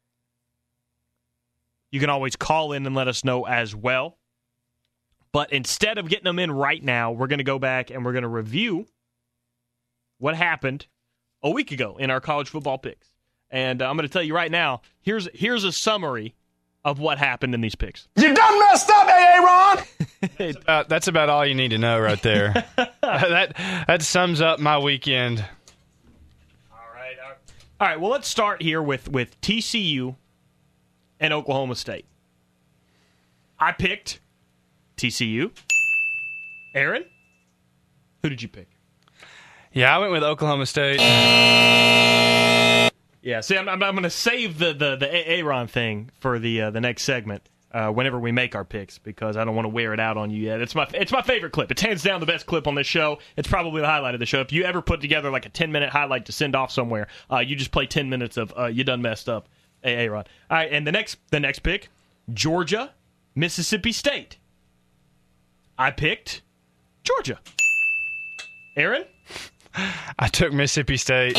You can always call in and let us know as well. But instead of getting them in right now, we're going to go back and we're going to review what happened a week ago in our college football picks. And I'm going to tell you right now, here's a summary of what happened in these picks. You done messed up, Aaron! That's about all you need to know right there. that sums up my weekend. All right, well, let's start here with TCU and Oklahoma State. I picked TCU. Aaron, who did you pick? Yeah, I went with Oklahoma State. Yeah, see, I'm going to save the Aaron thing for the next segment whenever we make our picks, because I don't want to wear it out on you yet. It's my favorite clip. It's hands down the best clip on this show. It's probably the highlight of the show. If you ever put together like a 10-minute highlight to send off somewhere, you just play 10 minutes of you done messed up, Aaron. All right, and the next pick, Georgia, Mississippi State. I picked Georgia. Aaron? I took Mississippi State.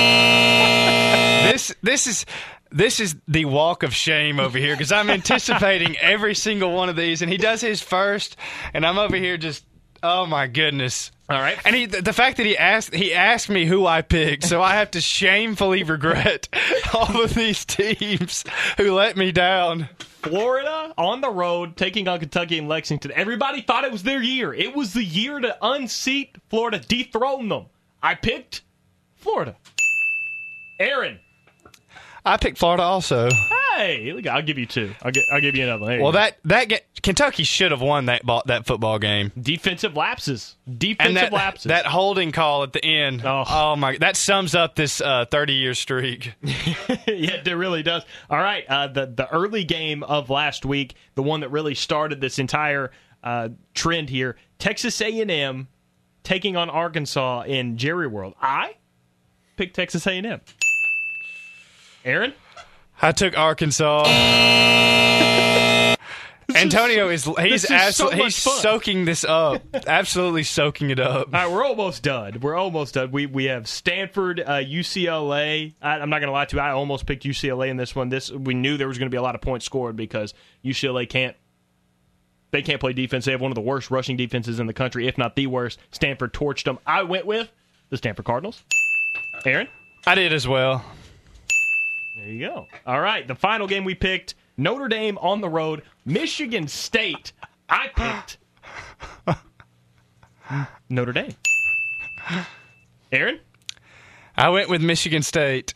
This is the walk of shame over here, because I'm anticipating every single one of these, and he does his first, and I'm over here just, oh my goodness. All right. And the fact that he asked me who I picked, so I have to shamefully regret all of these teams who let me down. Florida on the road, taking on Kentucky and Lexington. Everybody thought it was their year. It was the year to unseat Florida, dethrone them. I picked Florida. Aaron. I picked Florida also. Hey, look, I'll give you two. I'll give you another one. Well, Kentucky should have won that football game. Defensive lapses. Lapses. That holding call at the end. Oh my! That sums up this 30-year streak. Yeah, it really does. All right, the early game of last week, the one that really started this entire trend here, Texas A&M taking on Arkansas in Jerry World. I picked Texas A&M. Aaron? I took Arkansas. Antonio is soaking this up. Absolutely soaking it up. All right, we're almost done. We have Stanford, UCLA. I'm not going to lie to you. I almost picked UCLA in this one. We knew there was going to be a lot of points scored because UCLA can't They can't play defense. They have one of the worst rushing defenses in the country, if not the worst. Stanford torched them. I went with the Stanford Cardinals. Aaron? I did as well. There you go. All right, the final game we picked, Notre Dame on the road, Michigan State. I picked Notre Dame. Aaron? I went with Michigan State.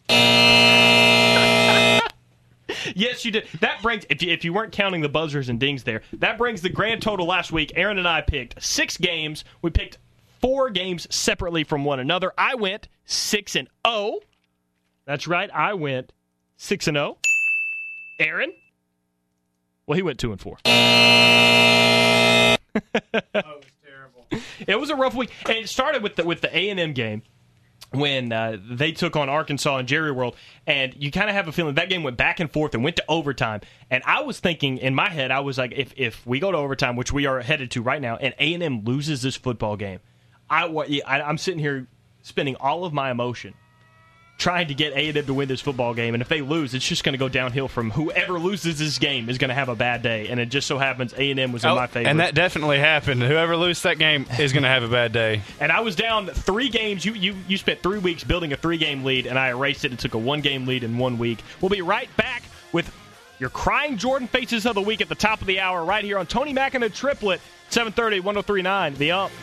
Yes, you did. That brings, if you weren't counting the buzzers and dings there, that brings the grand total last week. Aaron and I picked 6 games. We picked 4 games separately from one another. I went 6-0. That's right. I went 6-0. Aaron? Well, he went 2-4. Oh, it was terrible. It was a rough week, and it started with the A&M game when they took on Arkansas in Jerry World, and you kind of have a feeling that game went back and forth and went to overtime. And I was thinking in my head, I was like, if we go to overtime, which we are headed to right now, and A&M loses this football game, I'm sitting here spending all of my emotion trying to get A&M to win this football game, and if they lose, it's just going to go downhill from whoever loses this game is going to have a bad day, and it just so happens A&M was in my favor. And that definitely happened. Whoever loses that game is going to have a bad day. And I was down 3 games. You spent 3 weeks building a 3-game lead, and I erased it and took a 1-game lead in 1 week. We'll be right back with your Crying Jordan Faces of the Week at the top of the hour right here on Tony Mack and the Triplet, 730, 103.9, The Ump.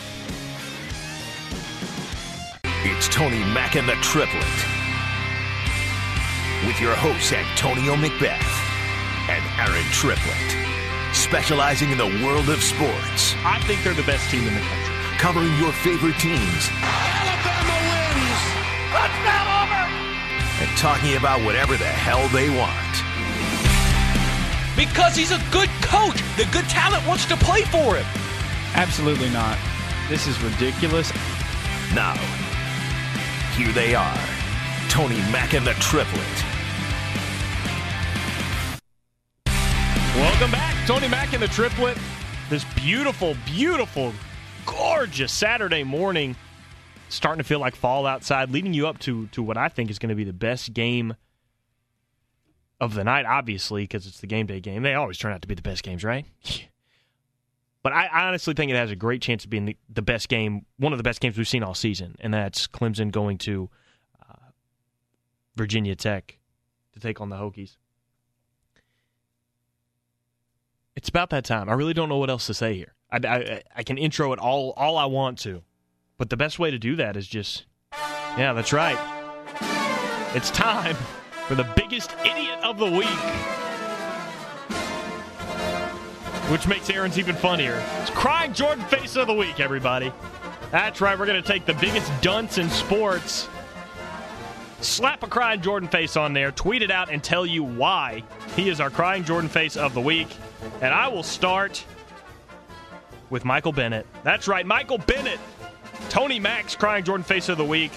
It's Tony Mack and the Triplet. With your hosts Antonio McBeth and Aaron Triplet. Specializing in the world of sports. I think they're the best team in the country. Covering your favorite teams. Alabama wins. Touchdown Auburn. And talking about whatever the hell they want. Because he's a good coach. The good talent wants to play for him. Absolutely not. This is ridiculous. Now, here they are, Tony Mack and the Triplet. Welcome back, Tony Mack and the Triplet. This beautiful, beautiful, gorgeous Saturday morning. Starting to feel like fall outside, leading you up to what I think is going to be the best game of the night, obviously, because it's the game day game. They always turn out to be the best games, right? But I honestly think it has a great chance of being the best game, one of the best games we've seen all season, and that's Clemson going to Virginia Tech to take on the Hokies. It's about that time. I really don't know what else to say here. I can intro it all I want to, but the best way to do that is just, yeah, that's right. It's time for the biggest idiot of the week. Which makes Aaron's even funnier. It's Crying Jordan Face of the Week, everybody. That's right, we're going to take the biggest dunce in sports, slap a Crying Jordan Face on there, tweet it out, and tell you why he is our Crying Jordan Face of the Week. And I will start with Michael Bennett. That's right, Michael Bennett. Tony Mack's Crying Jordan Face of the Week.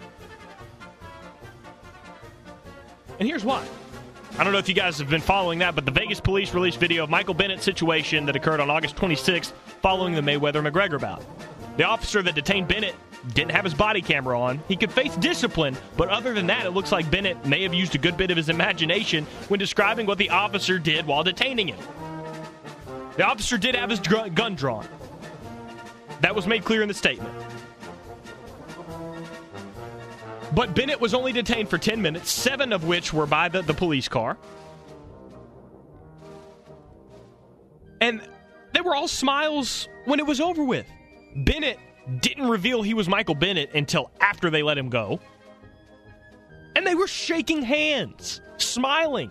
And here's why. I don't know if you guys have been following that, but the Vegas police released video of Michael Bennett's situation that occurred on August 26th following the Mayweather-McGregor bout. The officer that detained Bennett didn't have his body camera on. He could face discipline, but other than that, it looks like Bennett may have used a good bit of his imagination when describing what the officer did while detaining him. The officer did have his gun drawn. That was made clear in the statement. But Bennett was only detained for 10 minutes, 7 of which were by the police car. And they were all smiles when it was over with. Bennett didn't reveal he was Michael Bennett until after they let him go. And they were shaking hands, smiling.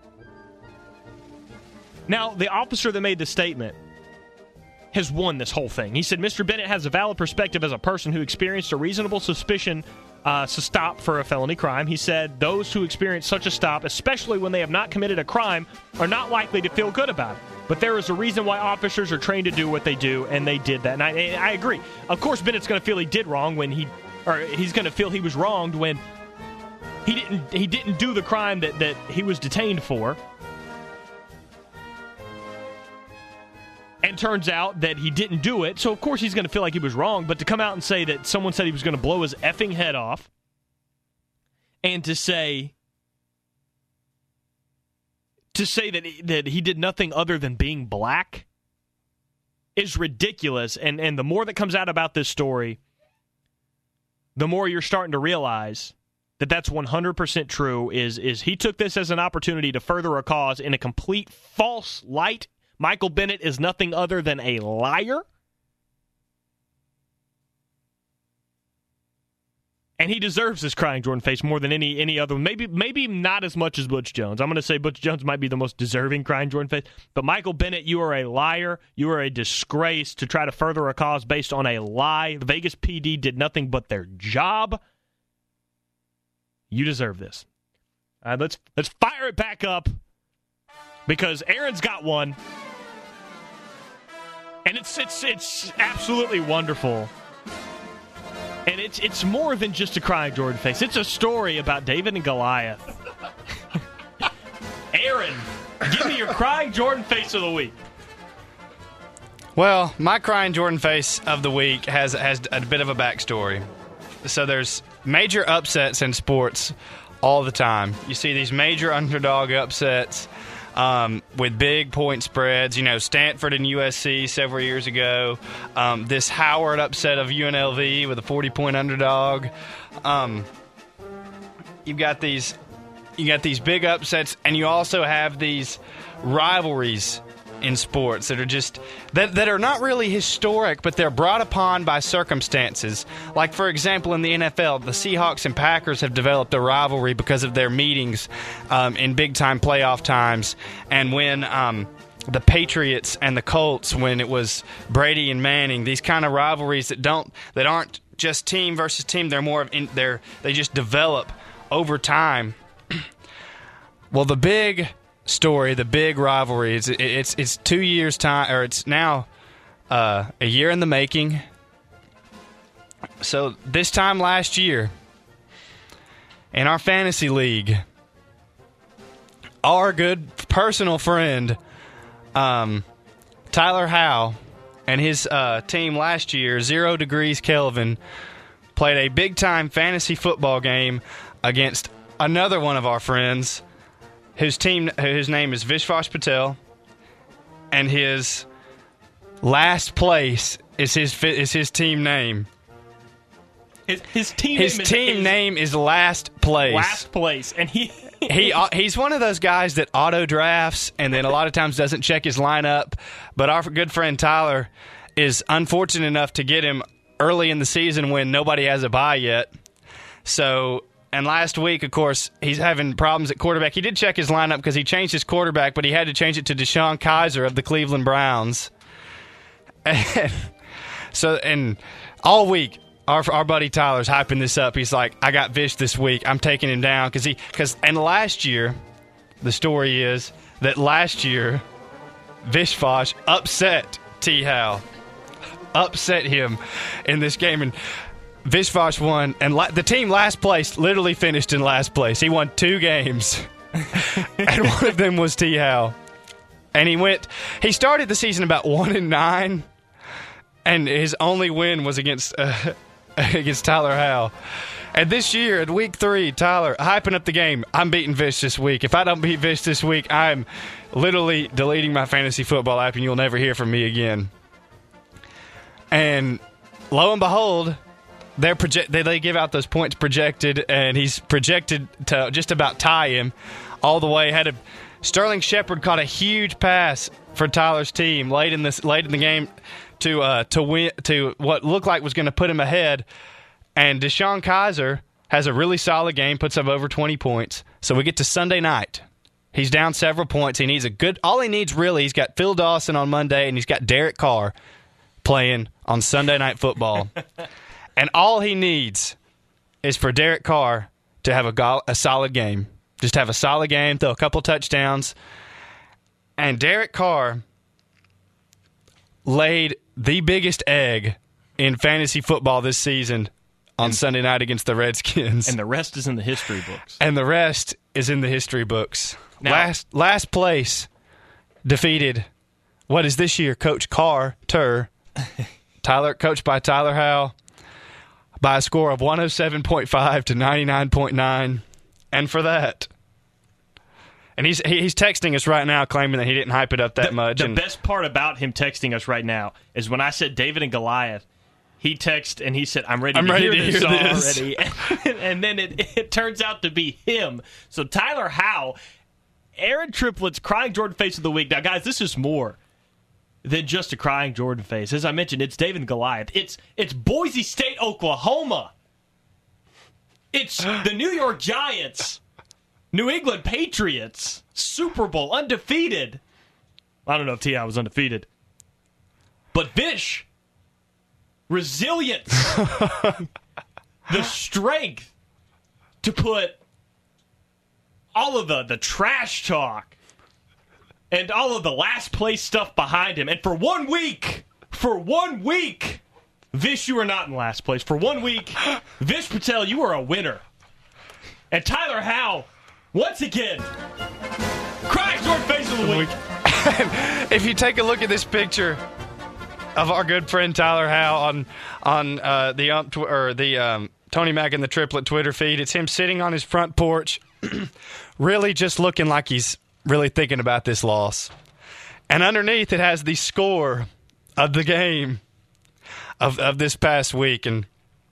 Now, the officer that made the statement has won this whole thing. He said, Mr. Bennett has a valid perspective as a person who experienced a reasonable suspicion to stop for a felony crime. He said those who experience such a stop, especially when they have not committed a crime, are not likely to feel good about it. But there is a reason why officers are trained to do what they do, and they did that. And I agree. Of course, Bennett's going to feel he did wrong when he's going to feel he was wronged when he didn't do the crime that he was detained for. And turns out that he didn't do it, so of course he's going to feel like he was wrong, but to come out and say that someone said he was going to blow his effing head off, and to say that he did nothing other than being black, is ridiculous. And the more that comes out about this story, the more you're starting to realize that that's 100% true, is he took this as an opportunity to further a cause in a complete false light. Michael Bennett is nothing other than a liar. And he deserves this crying Jordan face more than any other. Maybe not as much as Butch Jones. I'm going to say Butch Jones might be the most deserving crying Jordan face. But Michael Bennett, you are a liar. You are a disgrace to try to further a cause based on a lie. The Vegas PD did nothing but their job. You deserve this. Let's fire it back up, because Aaron's got one, and it's absolutely wonderful. And it's more than just a crying Jordan face. It's a story about David and Goliath. Aaron, give me your crying Jordan face of the week. Well, my crying Jordan face of the week has a bit of a backstory. So there's major upsets in sports all the time. You see these major underdog upsets with big point spreads. You know, Stanford and USC several years ago. This Howard upset of UNLV with a 40-point underdog. You've got these big upsets, and you also have these rivalries in sports that are just that are not really historic, but they're brought upon by circumstances. Like, for example, in the NFL, the Seahawks and Packers have developed a rivalry because of their meetings in big-time playoff times, and when the Patriots and the Colts, when it was Brady and Manning, these kind of rivalries that aren't just team versus team, they're more of they just develop over time. Well, the big story, the big rivalry, it's 2 years time, or it's now a year in the making. So this time last year, in our fantasy league, our good personal friend Tyler Howe and his team last year, 0 Degrees Kelvin, played a big time fantasy football game against another one of our friends, whose name is Vishvash Patel, and his last place is his team name. His team name is Last Place. Last Place, and he's one of those guys that auto drafts and then a lot of times doesn't check his lineup. But our good friend Tyler is unfortunate enough to get him early in the season when nobody has a bye yet. So. And last week, of course, he's having problems at quarterback. He did check his lineup because he changed his quarterback, but he had to change it to Deshaun Kaiser of the Cleveland Browns. And all week, our buddy Tyler's hyping this up. He's like, I got Vish this week. I'm taking him down. And last year, the story is that last year, Vishvash upset T. Howe. Upset him in this game. And Vishvash won, and the team last place literally finished in last place. He won 2 games, and one of them was T. Howe. And he started the season about 1-9, and his only win was against Tyler Howe. And this year, at week 3, Tyler, hyping up the game, I'm beating Vish this week. If I don't beat Vish this week, I'm literally deleting my fantasy football app, and you'll never hear from me again. And lo and behold, they give out those points projected, and he's projected to just about tie him all the way. Sterling Shepard caught a huge pass for Tyler's team late in the game to win, to what looked like was going to put him ahead. And Deshaun Kaiser has a really solid game, puts up over 20 points. So we get to Sunday night. He's down several points. All he needs really, he's got Phil Dawson on Monday, and he's got Derek Carr playing on Sunday Night Football. And all he needs is for Derek Carr to have a solid game. Just have a solid game, throw a couple touchdowns. And Derek Carr laid the biggest egg in fantasy football this season on Sunday night against the Redskins. And the rest is in the history books. Now, last place defeated what is this year Coach Carter, coached by Tyler Howe, by a score of 107.5 to 99.9. And for that, And he's texting us right now claiming that he didn't hype it up that much. The best part about him texting us right now is when I said David and Goliath, he texted and he said, I'm ready to hear this already. And then it turns out to be him. So Tyler Howe, Aaron Triplett's Crying Jordan Face of the Week. Now, guys, this is more than just a Crying Jordan Face. As I mentioned, it's David and Goliath. It's Boise State, Oklahoma. It's the New York Giants, New England Patriots, Super Bowl, undefeated. I don't know if T.I. was undefeated. But Vish, resilience, the strength to put all of the trash talk and all of the last place stuff behind him. And for 1 week, Vish, you are not in last place. For 1 week, Vish Patel, you are a winner. And Tyler Howe, once again, Crying Jordan Face of the Week. If you take a look at this picture of our good friend Tyler Howe on the Tony Mack and the Triplet Twitter feed, it's him sitting on his front porch, really just looking like he's really thinking about this loss. And underneath it has the score of the game of this past week, and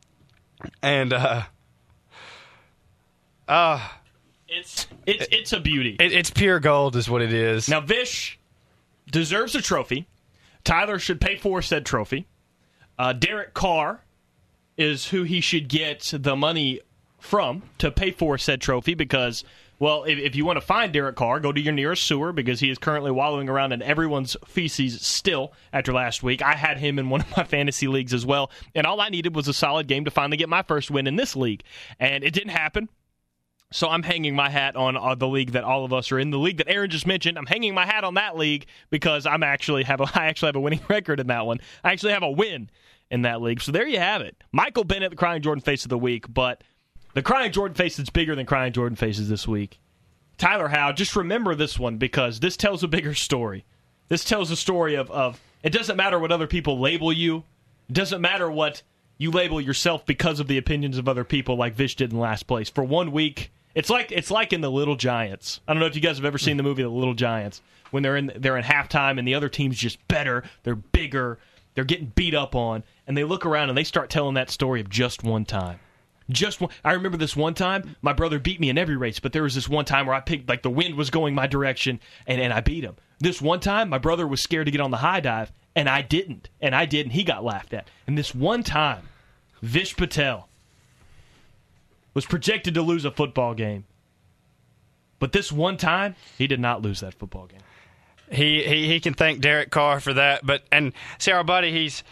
it's a beauty. It's pure gold, is what it is. Now Vish deserves a trophy. Tyler should pay for said trophy. Derek Carr is who he should get the money from to pay for said trophy because, well, if you want to find Derek Carr, go to your nearest sewer because he is currently wallowing around in everyone's feces still after last week. I had him in one of my fantasy leagues as well, and all I needed was a solid game to finally get my first win in this league, and it didn't happen. So I'm hanging my hat on the league that all of us are in. The league that Aaron just mentioned, I'm hanging my hat on that league because I actually have a winning record in that one. I actually have a win in that league. So there you have it. Michael Bennett, the Crying Jordan Face of the Week, but the Crying Jordan Face that's bigger than Crying Jordan Faces this week. Tyler Howe, just remember this one because this tells a bigger story. This tells a story of it doesn't matter what other people label you. It doesn't matter what you label yourself because of the opinions of other people like Vish did in last place. For 1 week, it's like in The Little Giants. I don't know if you guys have ever seen the movie The Little Giants when they're in halftime and the other team's just better, they're bigger, they're getting beat up on, and they look around and they start telling that story of just one time. Just one. I remember this one time, my brother beat me in every race, but there was this one time where I picked, like the wind was going my direction, and I beat him. This one time, my brother was scared to get on the high dive, and I didn't, and he got laughed at. And this one time, Vish Patel was projected to lose a football game. But this one time, he did not lose that football game. He can thank Derek Carr for that. And see, our buddy, he's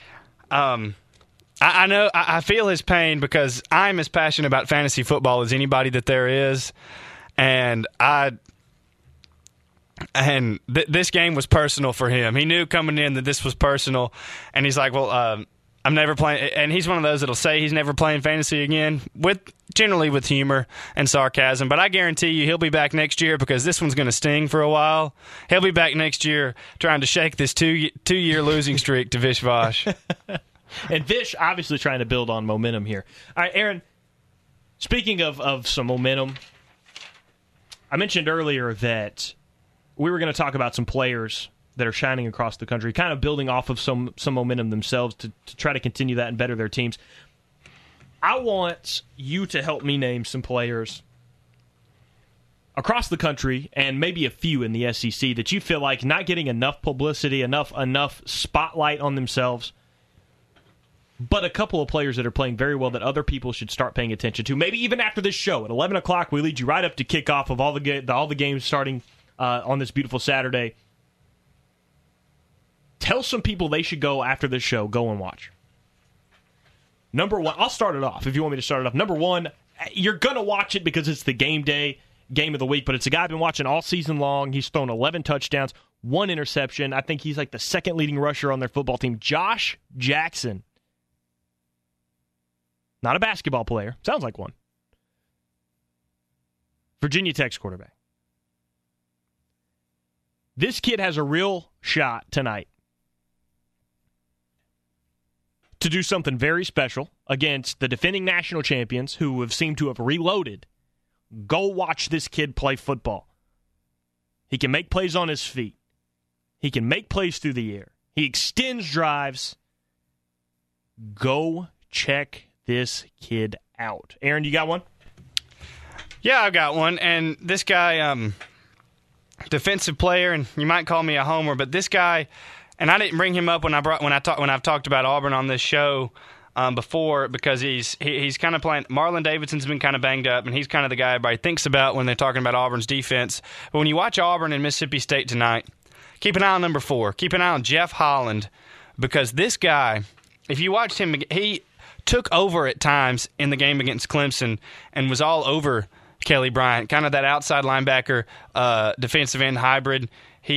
I know I feel his pain because I'm as passionate about fantasy football as anybody that there is, and this game was personal for him. He knew coming in that this was personal, and he's like, "Well, I'm never playing." And he's one of those that'll say he's never playing fantasy again, generally with humor and sarcasm. But I guarantee you, he'll be back next year because this one's going to sting for a while. He'll be back next year trying to shake this two-year losing streak to Vish Vosh. And Vish obviously trying to build on momentum here. All right, Aaron, speaking of some momentum, I mentioned earlier that we were going to talk about some players that are shining across the country, kind of building off of some momentum themselves to try to continue that and better their teams. I want you to help me name some players across the country and maybe a few in the SEC that you feel like not getting enough publicity, enough spotlight on themselves, but a couple of players that are playing very well that other people should start paying attention to. Maybe even after this show at 11 o'clock, we lead you right up to kickoff of all the games starting on this beautiful Saturday. Tell some people they should go after this show, go and watch. Number one, I'll start it off if you want me to start it off. Number one, you're going to watch it because it's the game day, game of the week, but it's a guy I've been watching all season long. He's thrown 11 touchdowns, 1 interception. I think he's like the second leading rusher on their football team. Josh Jackson. Not a basketball player. Sounds like one. Virginia Tech's quarterback. This kid has a real shot tonight to do something very special against the defending national champions who have seemed to have reloaded. Go watch this kid play football. He can make plays on his feet. He can make plays through the air. He extends drives. Go check this kid out. Aaron, you got one? Yeah, I've got one. And this guy, defensive player, and you might call me a homer, but this guy, and I didn't bring him up when I've talked about Auburn on this show before, because he's kind of playing. Marlon Davidson's been kind of banged up, and he's kind of the guy everybody thinks about when they're talking about Auburn's defense. But when you watch Auburn and Mississippi State tonight, keep an eye on number 4. Keep an eye on Jeff Holland, because this guy, if you watched him, he took over at times in the game against Clemson and was all over Kelly Bryant, kind of that outside linebacker, defensive end hybrid.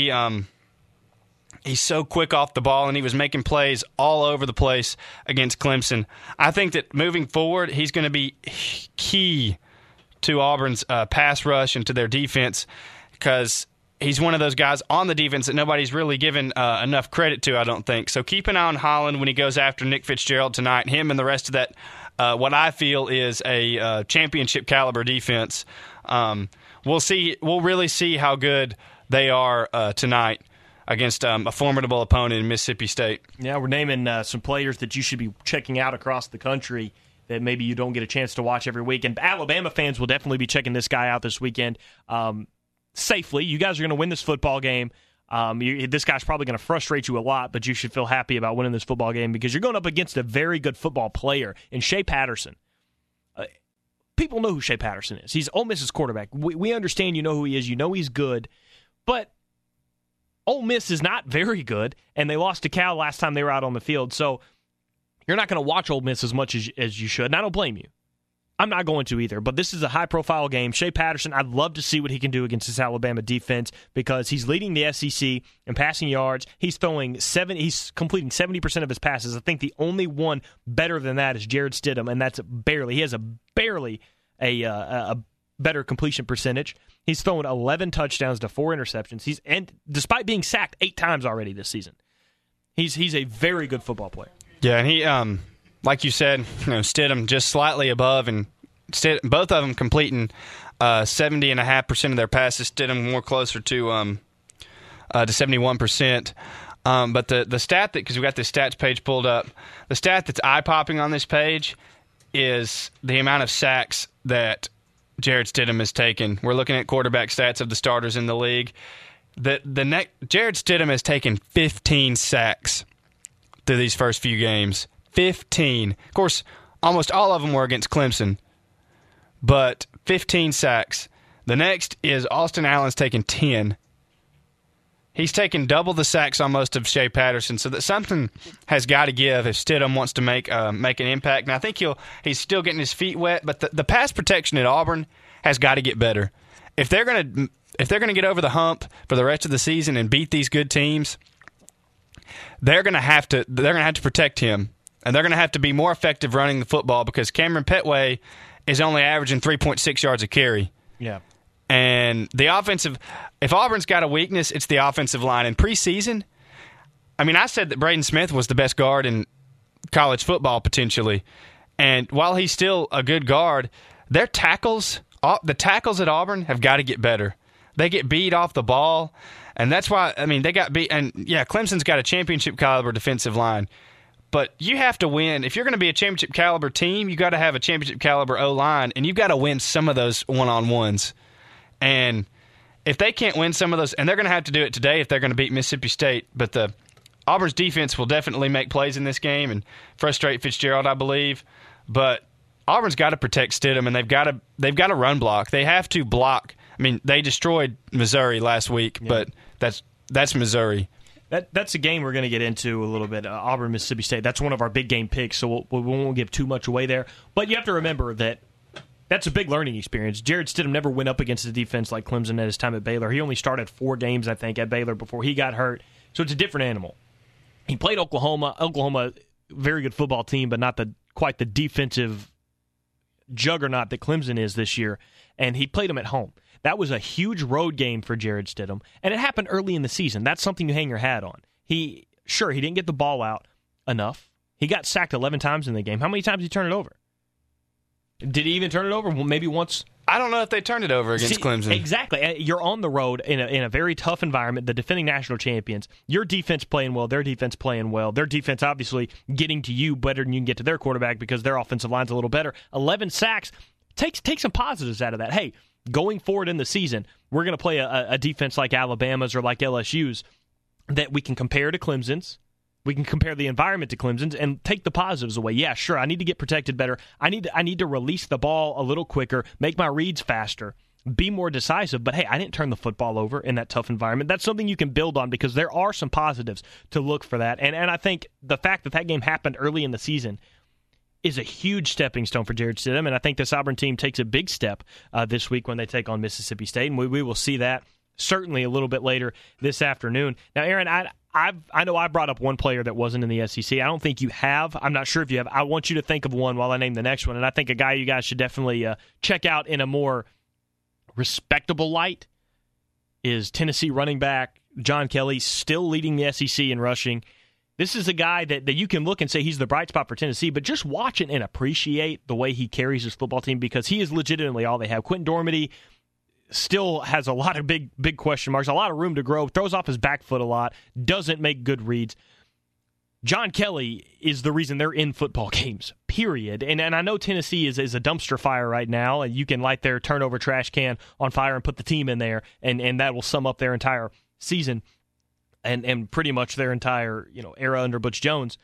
He's so quick off the ball, and he was making plays all over the place against Clemson. I think that moving forward, he's going to be key to Auburn's pass rush and to their defense, because he's one of those guys on the defense that nobody's really given enough credit to, I don't think. So keep an eye on Holland when he goes after Nick Fitzgerald tonight. Him and the rest of that, what I feel is a championship caliber defense. We'll really see how good they are tonight against a formidable opponent in Mississippi State. Yeah, we're naming some players that you should be checking out across the country that maybe you don't get a chance to watch every week. And Alabama fans will definitely be checking this guy out this weekend safely. You guys are going to win this football game. This guy's probably going to frustrate you a lot, but you should feel happy about winning this football game because you're going up against a very good football player in Shea Patterson. People know who Shea Patterson is. He's Ole Miss's quarterback. We understand you know who he is. You know he's good, but Ole Miss is not very good, and they lost to Cal last time they were out on the field. So you're not going to watch Ole Miss as much as you should, and I don't blame you. I'm not going to either, but this is a high-profile game. Shea Patterson, I'd love to see what he can do against this Alabama defense because he's leading the SEC in passing yards. He's completing 70% of his passes. I think the only one better than that is Jarrett Stidham, and that's barely. He has barely a better completion percentage. He's thrown 11 touchdowns to 4 interceptions. And despite being sacked 8 times already this season, he's a very good football player. Yeah, and he, like you said, Stidham just slightly above, and both of them completing 70.5% of their passes. Stidham more closer to 71%. But the stat because we got this stats page pulled up, the stat that's eye popping on this page is the amount of sacks that Jarrett Stidham has taken. We're looking at quarterback stats of the starters in the league. Jarrett Stidham has taken 15 sacks through these first few games. 15. Of course, almost all of them were against Clemson, but 15 sacks. The next is Austin Allen's taken 10. He's taken double the sacks almost of Shea Patterson, so that something has got to give if Stidham wants to make an impact. And I think he's still getting his feet wet, but the pass protection at Auburn has got to get better. If they're going to get over the hump for the rest of the season and beat these good teams, they're going to have to protect him, and they're going to have to be more effective running the football because Cameron Petway is only averaging 3.6 yards a carry. Yeah. And the offensive, if Auburn's got a weakness, it's the offensive line. In preseason, I said that Braden Smith was the best guard in college football potentially. And while he's still a good guard, the tackles at Auburn have got to get better. They get beat off the ball, and that's why, they got beat. And, yeah, Clemson's got a championship caliber defensive line. But you have to win. If you're going to be a championship caliber team, you got to have a championship caliber O-line, and you've got to win some of those one-on-ones. And if they can't win some of those, and they're going to have to do it today if they're going to beat Mississippi State, but the Auburn's defense will definitely make plays in this game and frustrate Fitzgerald, I believe. But Auburn's got to protect Stidham, and they've got to run block. They have to block. They destroyed Missouri last week, but that's Missouri. That's a game we're going to get into a little bit, Auburn, Mississippi State. That's one of our big game picks, so we won't give too much away there. But you have to remember that that's a big learning experience. Jarrett Stidham never went up against a defense like Clemson at his time at Baylor. He only started 4 games, I think, at Baylor before he got hurt. So it's a different animal. He played Oklahoma. Oklahoma, very good football team, but not quite the defensive juggernaut that Clemson is this year. And he played them at home. That was a huge road game for Jarrett Stidham, and it happened early in the season. That's something you hang your hat on. He didn't get the ball out enough. He got sacked 11 times in the game. How many times did he turn it over? Did he even turn it over? Well, maybe once I don't know if they turned it over against Clemson. Exactly. You're on the road in a very tough environment, the defending national champions. Your defense playing well, their defense playing well. Their defense obviously getting to you better than you can get to their quarterback because their offensive line's a little better. 11 sacks. Take some positives out of that. Hey, going forward in the season, we're going to play a defense like Alabama's or like LSU's that we can compare to Clemson's. We can compare the environment to Clemson's and take the positives away. Yeah, sure, I need to get protected better. I need to release the ball a little quicker, make my reads faster, be more decisive. But, hey, I didn't turn the football over in that tough environment. That's something you can build on because there are some positives to look for that. And I think the fact that game happened early in the season is a huge stepping stone for Jarrett Stidham, and I think this Auburn team takes a big step this week when they take on Mississippi State, and we will see that certainly a little bit later this afternoon. Now, Aaron, I know I brought up one player that wasn't in the SEC. I don't think you have. I'm not sure if you have. I want you to think of one while I name the next one, and I think a guy you guys should definitely check out in a more respectable light is Tennessee running back John Kelly, still leading the SEC in rushing. This is a guy that you can look and say he's the bright spot for Tennessee, but just watch it and appreciate the way he carries his football team because he is legitimately all they have. Quentin Dormady still has a lot of big question marks, a lot of room to grow, throws off his back foot a lot, doesn't make good reads. John Kelly is the reason they're in football games, period. And I know Tennessee is a dumpster fire right now, and you can light their turnover trash can on fire and put the team in there, and that will sum up their entire season and pretty much their entire era under Butch Jones.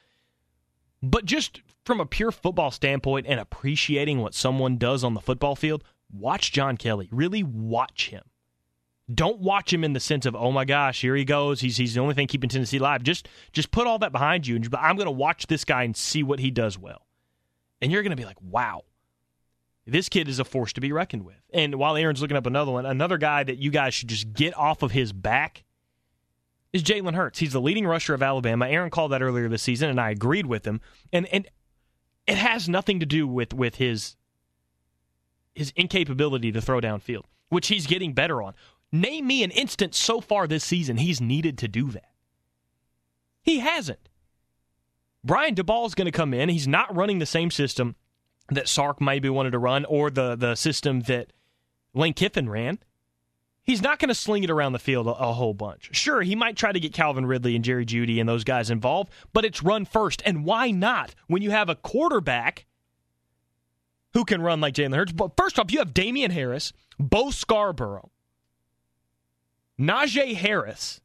But just from a pure football standpoint and appreciating what someone does on the football field, watch John Kelly. Really watch him. Don't watch him in the sense of, oh my gosh, here he goes. He's the only thing keeping Tennessee alive. Just put all that behind you. And I'm going to watch this guy and see what he does well. And you're going to be like, wow, this kid is a force to be reckoned with. And while Aaron's looking up another one, another guy that you guys should just get off of his back is Jalen Hurts. He's the leading rusher of Alabama. Aaron called that earlier this season, and I agreed with him. And it has nothing to do with his incapability to throw downfield, which he's getting better on. Name me an instance so far this season he's needed to do that. He hasn't. Brian DeBall's going to come in. He's not running the same system that Sark maybe wanted to run or the system that Lane Kiffin ran. He's not going to sling it around the field a whole bunch. Sure, he might try to get Calvin Ridley and Jerry Jeudy and those guys involved, but it's run first. And why not when you have a quarterback who can run like Jalen Hurts? But first off, you have Damian Harris, Bo Scarborough, Najee Harris.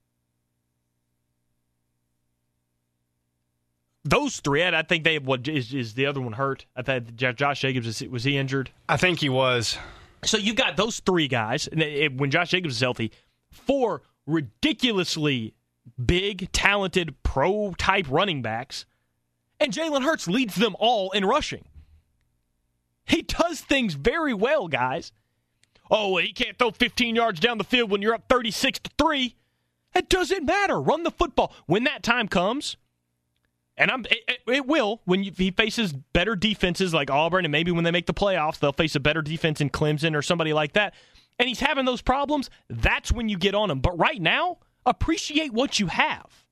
Those three, and I think they have what is the other one hurt? I thought Josh Jacobs, was he injured? I think he was. So you've got those three guys, when Josh Jacobs is healthy, four ridiculously big, talented, pro-type running backs, and Jalen Hurts leads them all in rushing. He does things very well, guys. Oh, he can't throw 15 yards down the field when you're up 36-3. It doesn't matter. Run the football. When that time comes, and it will, when he faces better defenses like Auburn, and maybe when they make the playoffs, they'll face a better defense in Clemson or somebody like that, and he's having those problems, that's when you get on him. But right now, appreciate what you have.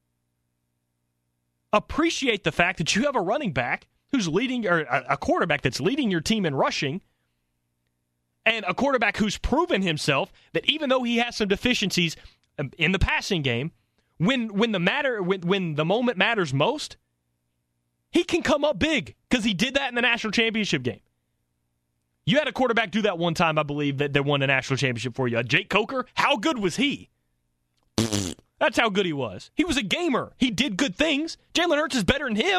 Appreciate the fact that you have a running back who's leading, or a quarterback that's leading your team in rushing, and a quarterback who's proven himself that even though he has some deficiencies in the passing game, when the moment matters most, he can come up big because he did that in the national championship game. You had a quarterback do that one time, I believe, that won the national championship for you. Jake Coker, how good was he? That's how good he was. He was a gamer. He did good things. Jalen Hurts is better than him.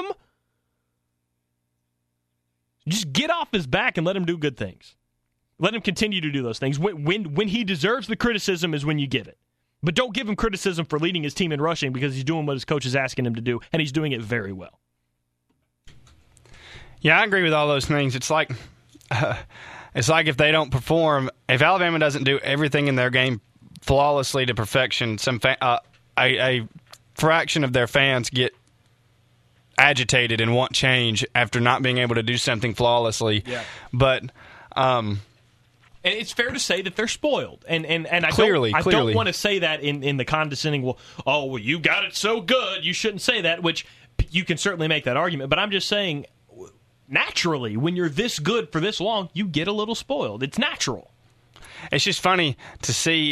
Just get off his back and let him do good things. Let him continue to do those things. When he deserves the criticism is when you give it. But don't give him criticism for leading his team in rushing because he's doing what his coach is asking him to do, and he's doing it very well. Yeah, I agree with all those things. It's like if they don't perform, if Alabama doesn't do everything in their game flawlessly to perfection, a fraction of their fans get agitated and want change after not being able to do something flawlessly. Yeah. But and it's fair to say that they're spoiled, and I clearly don't want to say that in the condescending. Well, you got it so good, you shouldn't say that. Which you can certainly make that argument, but I'm just saying naturally, when you're this good for this long, you get a little spoiled. It's natural. It's just funny to see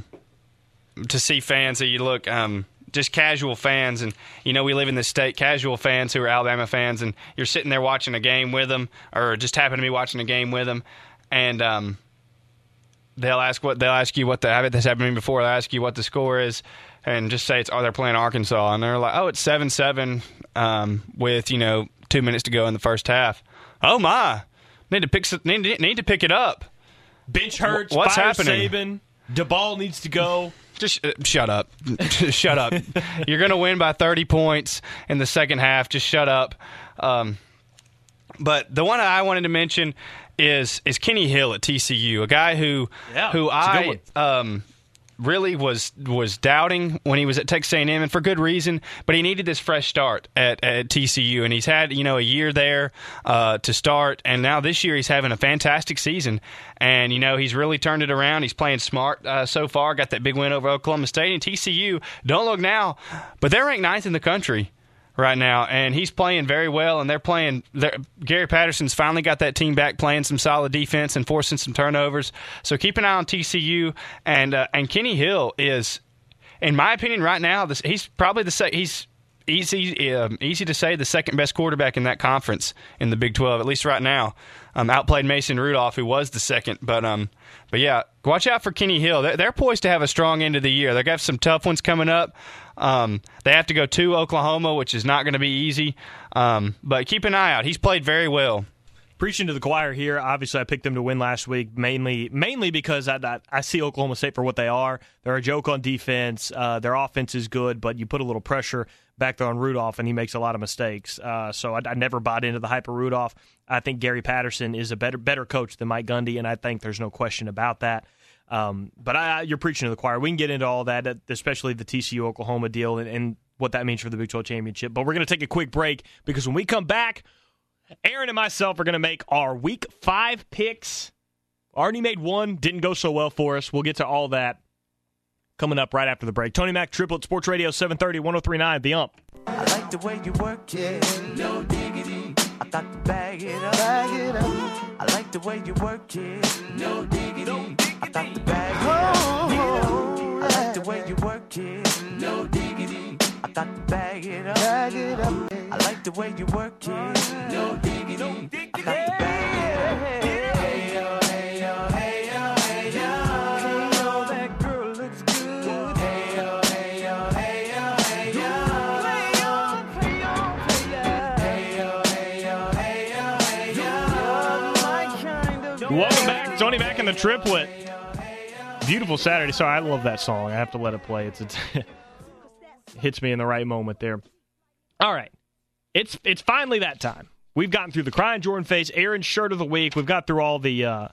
fans that you look just casual fans, and we live in this state, casual fans who are Alabama fans, and you're sitting there watching a game with them, or just happen to be watching a game with them, and they'll ask you what this happened to me before. They'll ask you what the score is, and just say they're playing Arkansas, and they're like, oh, it's 7-7 with 2 minutes to go in the first half. Oh my, need to pick it up. Bench hurts. What's fire happening? Saban. DeBall needs to go. Just shut up. Shut up. You're going to win by 30 points in the second half. Just shut up. But the one I wanted to mention is Kenny Hill at TCU, a guy who I really was doubting when he was at Texas A&M, and for good reason. But he needed this fresh start at TCU, and he's had a year there to start, and now this year he's having a fantastic season. And he's really turned it around. He's playing smart so far. Got that big win over Oklahoma State. And TCU, don't look now, but they're ranked 9th in the country right now, and he's playing very well, and Gary Patterson's finally got that team back playing some solid defense and forcing some turnovers. So keep an eye on TCU, and Kenny Hill is, in my opinion, right now, he's probably he's easy to say the second best quarterback in that conference in the Big 12, at least right now. Outplayed Mason Rudolph, who was the second, but yeah, watch out for Kenny Hill. They're poised to have a strong end of the year. They've got some tough ones coming up. They have to go to Oklahoma, which is not going to be easy. But keep an eye out. He's played very well. Preaching to the choir here. Obviously, I picked them to win last week, mainly because I see Oklahoma State for what they are. They're a joke on defense. Their offense is good, but you put a little pressure back there on Rudolph, and he makes a lot of mistakes. So I never bought into the hype of Rudolph. I think Gary Patterson is a better coach than Mike Gundy, and I think there's no question about that. But you're preaching to the choir. We can get into all that, especially the TCU-Oklahoma deal and what that means for the Big 12 championship. But we're going to take a quick break because when we come back, Aaron and myself are going to make our Week 5 picks. Already made one. Didn't go so well for us. We'll get to all that coming up right after the break. Tony Mac, Triplett, Sports Radio 730, 103.9, The Ump. I like the way you work it, no diggity. I got to bag it up. I like the way you work it, no diggity. I got to bag it up. I like the way you work it, no diggity. I got to bag it up. I like the way you work it, no diggity. I got to bag it up. Hey yo, hey yo, hey yo, hey yo. Hey yo, that girl looks good. Hey yo, hey yo, hey yo, hey yo. Play on, play on, play on. Hey yo, hey yo, hey yo, hey yo. My kind of. Welcome back, Tony Mac and the Triplet. Beautiful Saturday. Sorry, I love that song. I have to let it play. It hits me in the right moment there. All right. It's finally that time. We've gotten through the Crying Jordan face, Aaron's Shirt of the Week. We've got through all the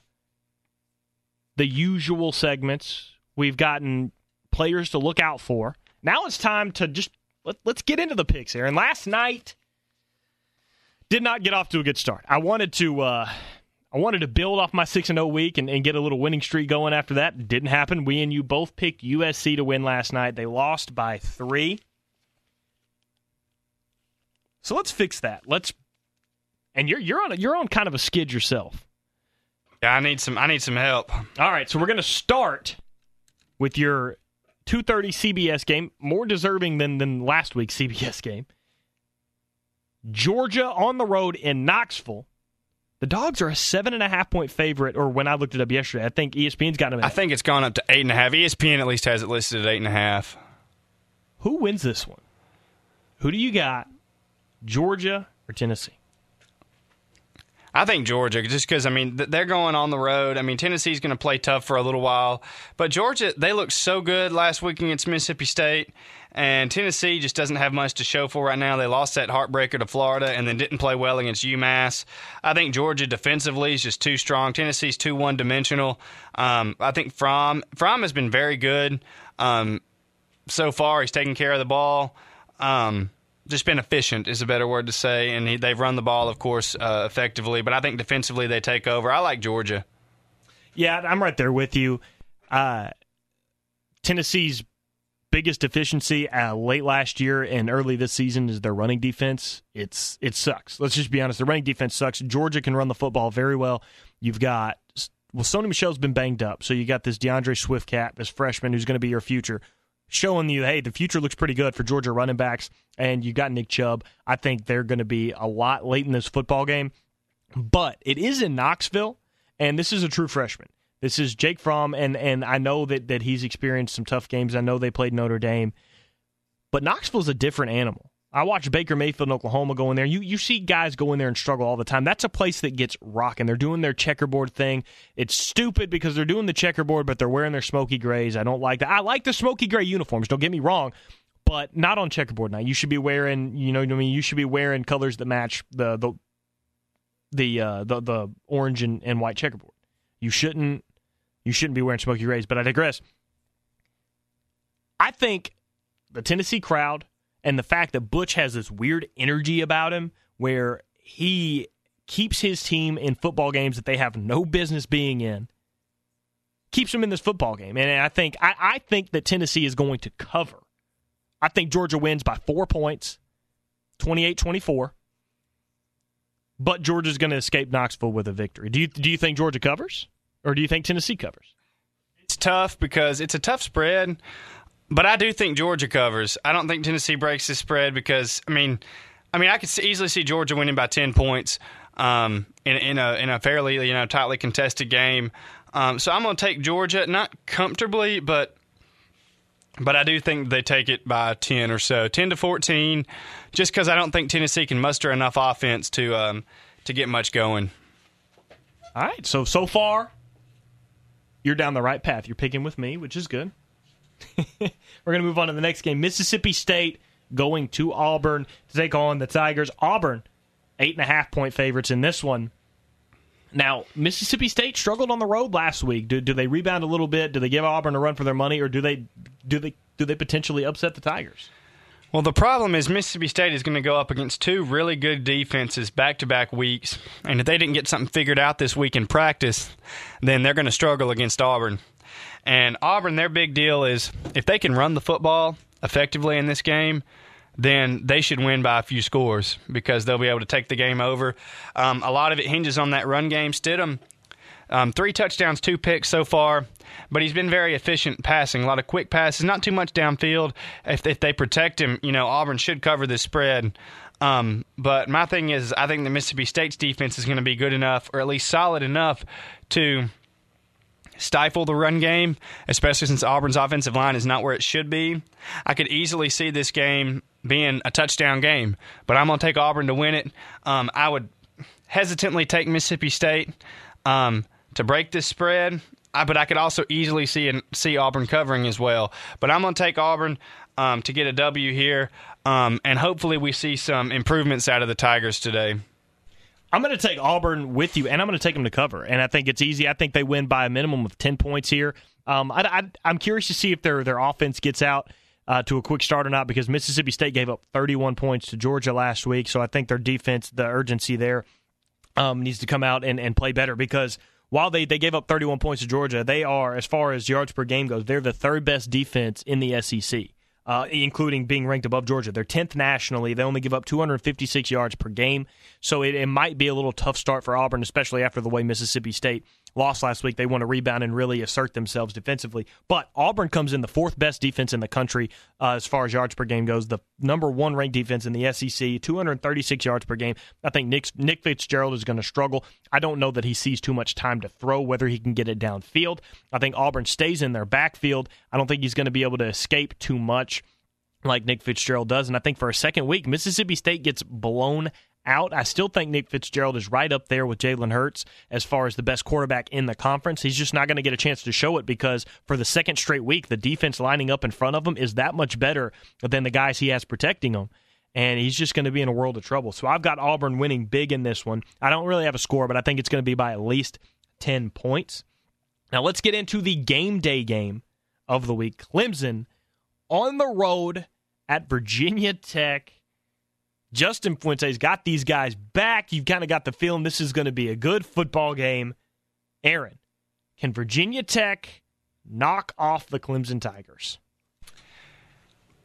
usual segments. We've gotten players to look out for. Now it's time to just let's get into the picks, Aaron. Last night did not get off to a good start. I wanted to build off my 6-0 week and get a little winning streak going after that. Didn't happen. We and you both picked USC to win last night. They lost by 3. So let's fix that. And you're on kind of a skid yourself. Yeah, I need some help. All right, so we're going to start with your 2:30 CBS game, more deserving than last week's CBS game. Georgia on the road in Knoxville. The Dogs are a 7.5-point favorite, or when I looked it up yesterday, I think ESPN's got them at. I think it's gone up to 8.5. ESPN at least has it listed at 8.5. Who wins this one? Who do you got, Georgia or Tennessee? I think Georgia, just because, they're going on the road. Tennessee's going to play tough for a little while. But Georgia, they looked so good last week against Mississippi State. And Tennessee just doesn't have much to show for right now. They lost that heartbreaker to Florida and then didn't play well against UMass. I think Georgia defensively is just too strong. Tennessee's too one-dimensional. I think Fromm has been very good so far. He's taking care of the ball. Just been efficient is a better word to say. And they've run the ball, of course, effectively. But I think defensively they take over. I like Georgia. Yeah, I'm right there with you. Tennessee's biggest deficiency late last year and early this season is their running defense. It sucks. Let's just be honest. The running defense sucks. Georgia can run the football very well. You've got Sony Michel's been banged up, so you got this DeAndre Swift cat, this freshman who's going to be your future, showing you, hey, the future looks pretty good for Georgia running backs, and you got Nick Chubb. I think they're going to be a lot late in this football game, but it is in Knoxville, and this is a true freshman. This is Jake Fromm, and I know that he's experienced some tough games. I know they played Notre Dame, but Knoxville's a different animal. I watched Baker Mayfield in Oklahoma go in there. You see guys go in there and struggle all the time. That's a place that gets rocking. They're doing their checkerboard thing. It's stupid because they're doing the checkerboard, but they're wearing their smoky grays. I don't like that. I like the smoky gray uniforms, don't get me wrong, but not on checkerboard night. You should be wearing, you know what I mean? You should be wearing colors that match the orange and white checkerboard. You shouldn't be wearing smoky grays, but I digress. I think the Tennessee crowd and the fact that Butch has this weird energy about him where he keeps his team in football games that they have no business being in, keeps them in this football game. And I think that Tennessee is going to cover. I think Georgia wins by 4 points, 28-24. But Georgia's going to escape Knoxville with a victory. Do you think Georgia covers? Or do you think Tennessee covers? It's tough because it's a tough spread, but I do think Georgia covers. I don't think Tennessee breaks this spread because, I mean, I could easily see Georgia winning by 10 points in a fairly tightly contested game. So I'm going to take Georgia, not comfortably, but I do think they take it by 10 or so, 10-14, just because I don't think Tennessee can muster enough offense to get much going. All right, so far, you're down the right path. You're picking with me, which is good. We're going to move on to the next game. Mississippi State going to Auburn to take on the Tigers. Auburn, 8.5-point favorites in this one. Now, Mississippi State struggled on the road last week. Do they rebound a little bit? Do they give Auburn a run for their money, or do they potentially upset the Tigers? Well, the problem is Mississippi State is going to go up against two really good defenses back-to-back weeks, and if they didn't get something figured out this week in practice, then they're going to struggle against Auburn. And Auburn, their big deal is if they can run the football effectively in this game, then they should win by a few scores because they'll be able to take the game over. A lot of it hinges on that run game. Stidham, 3 touchdowns, 2 picks so far, but he's been very efficient passing. A lot of quick passes, not too much downfield. If they protect him, Auburn should cover this spread. But my thing is, I think the Mississippi State's defense is going to be good enough, or at least solid enough, to stifle the run game, especially since Auburn's offensive line is not where it should be. I could easily see this game being a touchdown game, but I'm going to take Auburn to win it. I would hesitantly take Mississippi State to break this spread, but I could also easily see Auburn covering as well. But I'm going to take Auburn to get a W here, and hopefully we see some improvements out of the Tigers today. I'm going to take Auburn with you, and I'm going to take them to cover. And I think it's easy. I think they win by a minimum of 10 points here. I'm curious to see if their offense gets out to a quick start or not, because Mississippi State gave up 31 points to Georgia last week. So I think their defense, the urgency there, needs to come out and play better, because while they gave up 31 points to Georgia, they are, as far as yards per game goes, they're the third best defense in the SEC. Including being ranked above Georgia. They're 10th nationally. They only give up 256 yards per game. So it might be a little tough start for Auburn, especially after the way Mississippi State lost last week. They want to rebound and really assert themselves defensively. But Auburn comes in the 4th best defense in the country as far as yards per game goes. The number 1 ranked defense in the SEC, 236 yards per game. I think Nick Fitzgerald is going to struggle. I don't know that he sees too much time to throw, whether he can get it downfield. I think Auburn stays in their backfield. I don't think he's going to be able to escape too much like Nick Fitzgerald does. And I think for a second week, Mississippi State gets blown out. I still think Nick Fitzgerald is right up there with Jalen Hurts as far as the best quarterback in the conference. He's just not going to get a chance to show it, because for the second straight week, the defense lining up in front of him is that much better than the guys he has protecting him. And he's just going to be in a world of trouble. So I've got Auburn winning big in this one. I don't really have a score, but I think it's going to be by at least 10 points. Now let's get into the game day game of the week. Clemson on the road at Virginia Tech. Justin Fuente's got these guys back. You've kind of got the feeling this is going to be a good football game. Aaron, can Virginia Tech knock off the Clemson Tigers?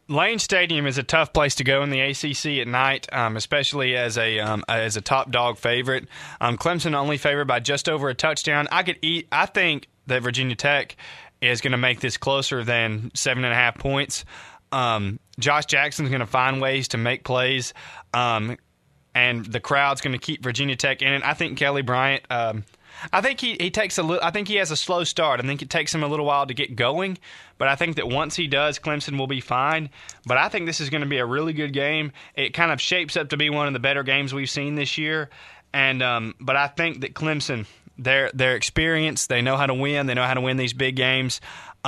Lane Stadium is a tough place to go in the ACC at night, especially as a top dog favorite. Clemson only favored by just over a touchdown. I think that Virginia Tech is going to make this closer than 7.5 points. Josh Jackson's going to find ways to make plays, and the crowd's going to keep Virginia Tech in it. I think Kelly Bryant. I think he takes I think he has a slow start. I think it takes him a little while to get going, but I think that once he does, Clemson will be fine. But I think this is going to be a really good game. It kind of shapes up to be one of the better games we've seen this year. And but I think that Clemson, their experience, they know how to win. They know how to win these big games.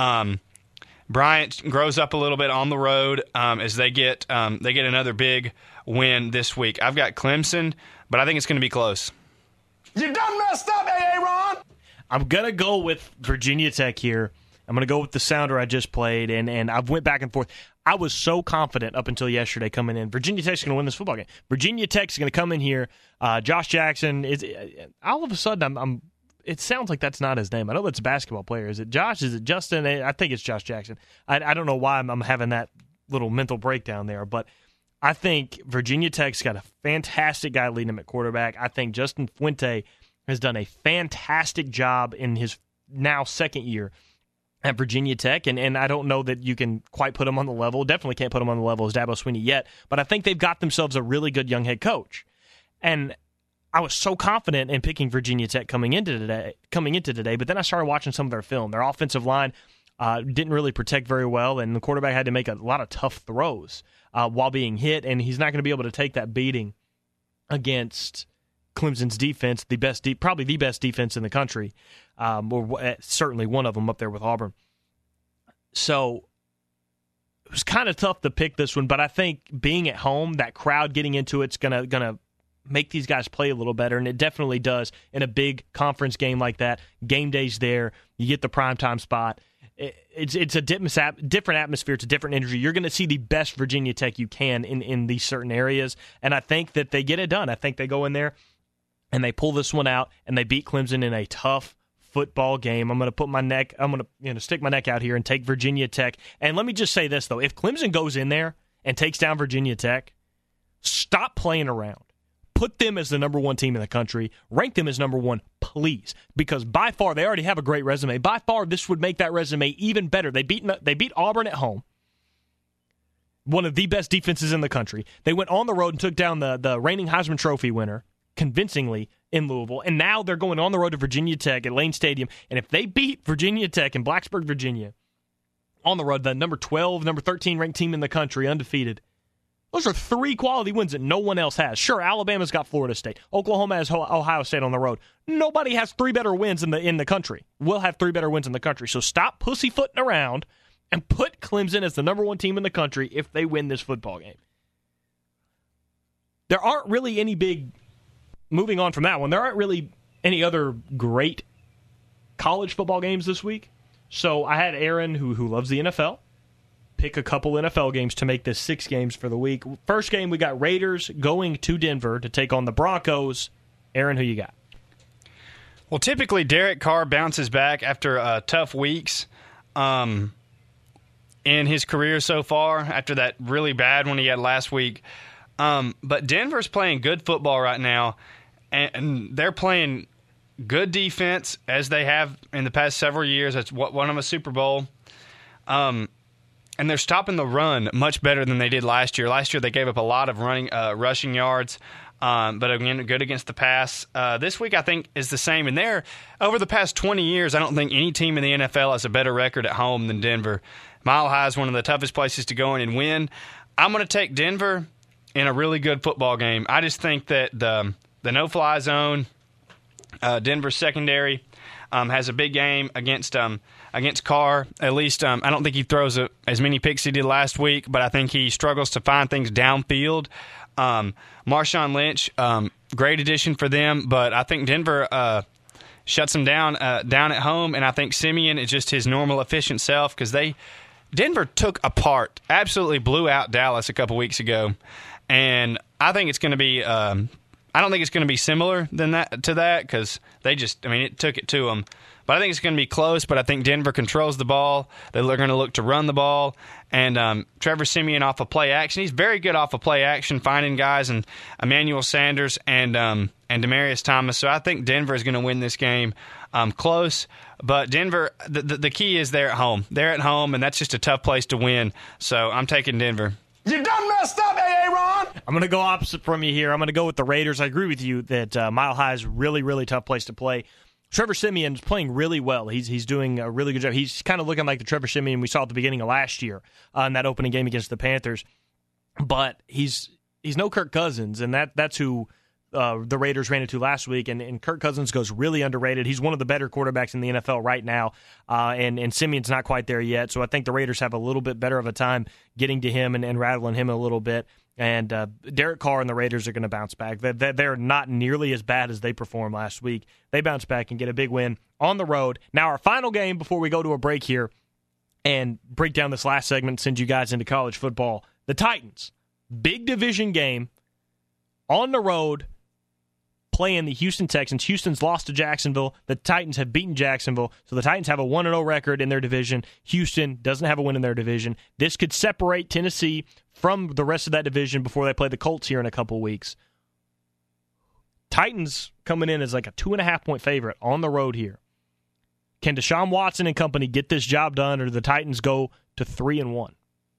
Bryant grows up a little bit on the road as they get another big win this week. I've got Clemson, but I think it's going to be close. You done messed up, Aaron. I'm going to go with Virginia Tech here. I'm going to go with the sounder I just played, and I went back and forth. I was so confident up until yesterday coming in. Virginia Tech's going to win this football game. Virginia Tech's going to come in here. Josh Jackson is all of a sudden it sounds like that's not his name. I know that's a basketball player. Is it Josh? Is it Justin? I think it's Josh Jackson. I don't know why I'm having that little mental breakdown there, but I think Virginia Tech's got a fantastic guy leading them at quarterback. I think Justin Fuente has done a fantastic job in his now second year at Virginia Tech, and I don't know that you can quite put him on the level. Definitely can't put him on the level as Dabo Swinney yet, but I think they've got themselves a really good young head coach. And I was so confident in picking Virginia Tech coming into today, but then I started watching some of their film. Their offensive line didn't really protect very well, and the quarterback had to make a lot of tough throws while being hit, and he's not going to be able to take that beating against Clemson's defense, probably the best defense in the country, or certainly one of them up there with Auburn. So it was kind of tough to pick this one, but I think being at home, that crowd getting into it's gonna make these guys play a little better, and it definitely does in a big conference game like that. Game day's there, you get the primetime spot. It's a different atmosphere. It's a different energy. You're going to see the best Virginia Tech you can in these certain areas, and I think that they get it done. I think they go in there and they pull this one out and they beat Clemson in a tough football game. I'm going to stick my neck out here and take Virginia Tech. And let me just say this though: if Clemson goes in there and takes down Virginia Tech, stop playing around. Put them as the number one team in the country. Rank them as number one, please. Because by far, they already have a great resume. By far, this would make that resume even better. They beat Auburn at home, one of the best defenses in the country. They went on the road and took down the reigning Heisman Trophy winner convincingly in Louisville. And now they're going on the road to Virginia Tech at Lane Stadium. And if they beat Virginia Tech in Blacksburg, Virginia, on the road, the number 12, number 13 ranked team in the country, undefeated, those are three quality wins that no one else has. Sure, Alabama's got Florida State. Oklahoma has Ohio State on the road. Nobody has three better wins in the country. We'll have three better wins in the country. So stop pussyfooting around and put Clemson as the number one team in the country if they win this football game. There aren't really any big, moving on from that one, there aren't really any other great college football games this week. So I had Aaron, who loves the NFL, pick a couple NFL games to make this 6 games for the week. First game, we got Raiders going to Denver to take on the Broncos. Aaron, who you got? Well, typically Derek Carr bounces back after tough weeks in his career so far, after that really bad one he had last week. But Denver's playing good football right now, and they're playing good defense as they have in the past several years. That's what won them a Super Bowl. And they're stopping the run much better than they did last year. Last year they gave up a lot of rushing yards, but again, good against the pass. This week I think is the same. And over the past 20 years, I don't think any team in the NFL has a better record at home than Denver. Mile High is one of the toughest places to go in and win. I'm going to take Denver in a really good football game. I just think that the no-fly zone, Denver secondary, has a big game against Carr. At least I don't think he throws as many picks as he did last week, but I think he struggles to find things downfield. Marshawn Lynch, great addition for them, but I think Denver shuts them down at home, and I think Simeon is just his normal efficient self because Denver absolutely blew out Dallas a couple weeks ago, and I think it's going to be I don't think it's going to be similar to that because it took it to them. But I think it's going to be close, but I think Denver controls the ball. They're going to look to run the ball. And Trevor Siemian off of play action. He's very good off of play action, finding guys, and Emmanuel Sanders and Demaryius Thomas. So I think Denver is going to win this game close. But Denver, the key is they're at home. They're at home, and that's just a tough place to win. So I'm taking Denver. You done messed up, Aaron. I'm going to go opposite from you here. I'm going to go with the Raiders. I agree with you that Mile High is really, really tough place to play. Trevor Siemian is playing really well. He's doing a really good job. He's kind of looking like the Trevor Siemian we saw at the beginning of last year in that opening game against the Panthers. But he's no Kirk Cousins, and that's who the Raiders ran into last week. And Kirk Cousins goes really underrated. He's one of the better quarterbacks in the NFL right now, and Siemian's not quite there yet. So I think the Raiders have a little bit better of a time getting to him and rattling him a little bit. And Derek Carr and the Raiders are going to bounce back. They're not nearly as bad as they performed last week. They bounce back and get a big win on the road. Now, our final game before we go to a break here and break down this last segment and send you guys into college football. The Titans, big division game on the road, playing the Houston Texans. Houston's lost to Jacksonville. The Titans have beaten Jacksonville. So the Titans have a 1-0 record in their division. Houston doesn't have a win in their division. This could separate Tennessee from the rest of that division before they play the Colts here in a couple weeks. Titans coming in as like a 2.5-point favorite on the road here. Can Deshaun Watson and company get this job done, or do the Titans go to 3-1?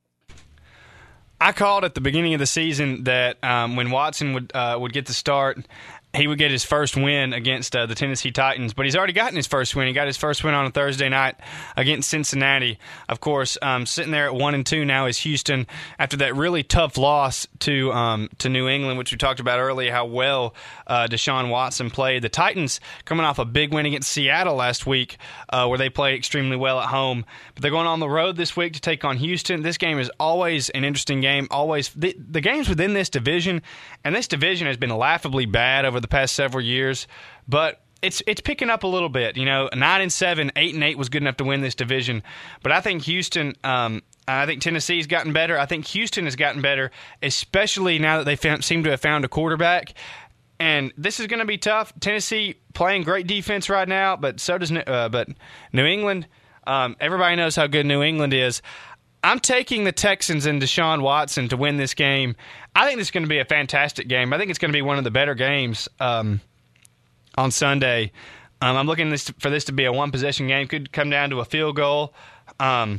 I called at the beginning of the season that when Watson would get the start, he would get his first win against the Tennessee Titans, but he's already gotten his first win. He got his first win on a Thursday night against Cincinnati. Of course, sitting there at 1-2 now is Houston after that really tough loss to New England, which we talked about earlier, how well Deshaun Watson played. The Titans coming off a big win against Seattle last week where they played extremely well at home. But they're going on the road this week to take on Houston. This game is always an interesting game. Always the games within this division, and this division has been laughably bad over the past several years, but it's picking up a little bit. 9-7, 8-8 was good enough to win this division, but I think Houston, I think Tennessee's gotten better. I think Houston has gotten better, especially now that they seem to have found a quarterback. And this is going to be tough. Tennessee playing great defense right now, but so does New England. Everybody knows how good New England is. I'm taking the Texans and Deshaun Watson to win this game. I think this is going to be a fantastic game. I think it's going to be one of the better games on Sunday. I'm looking for this to be a one-possession game. Could come down to a field goal. But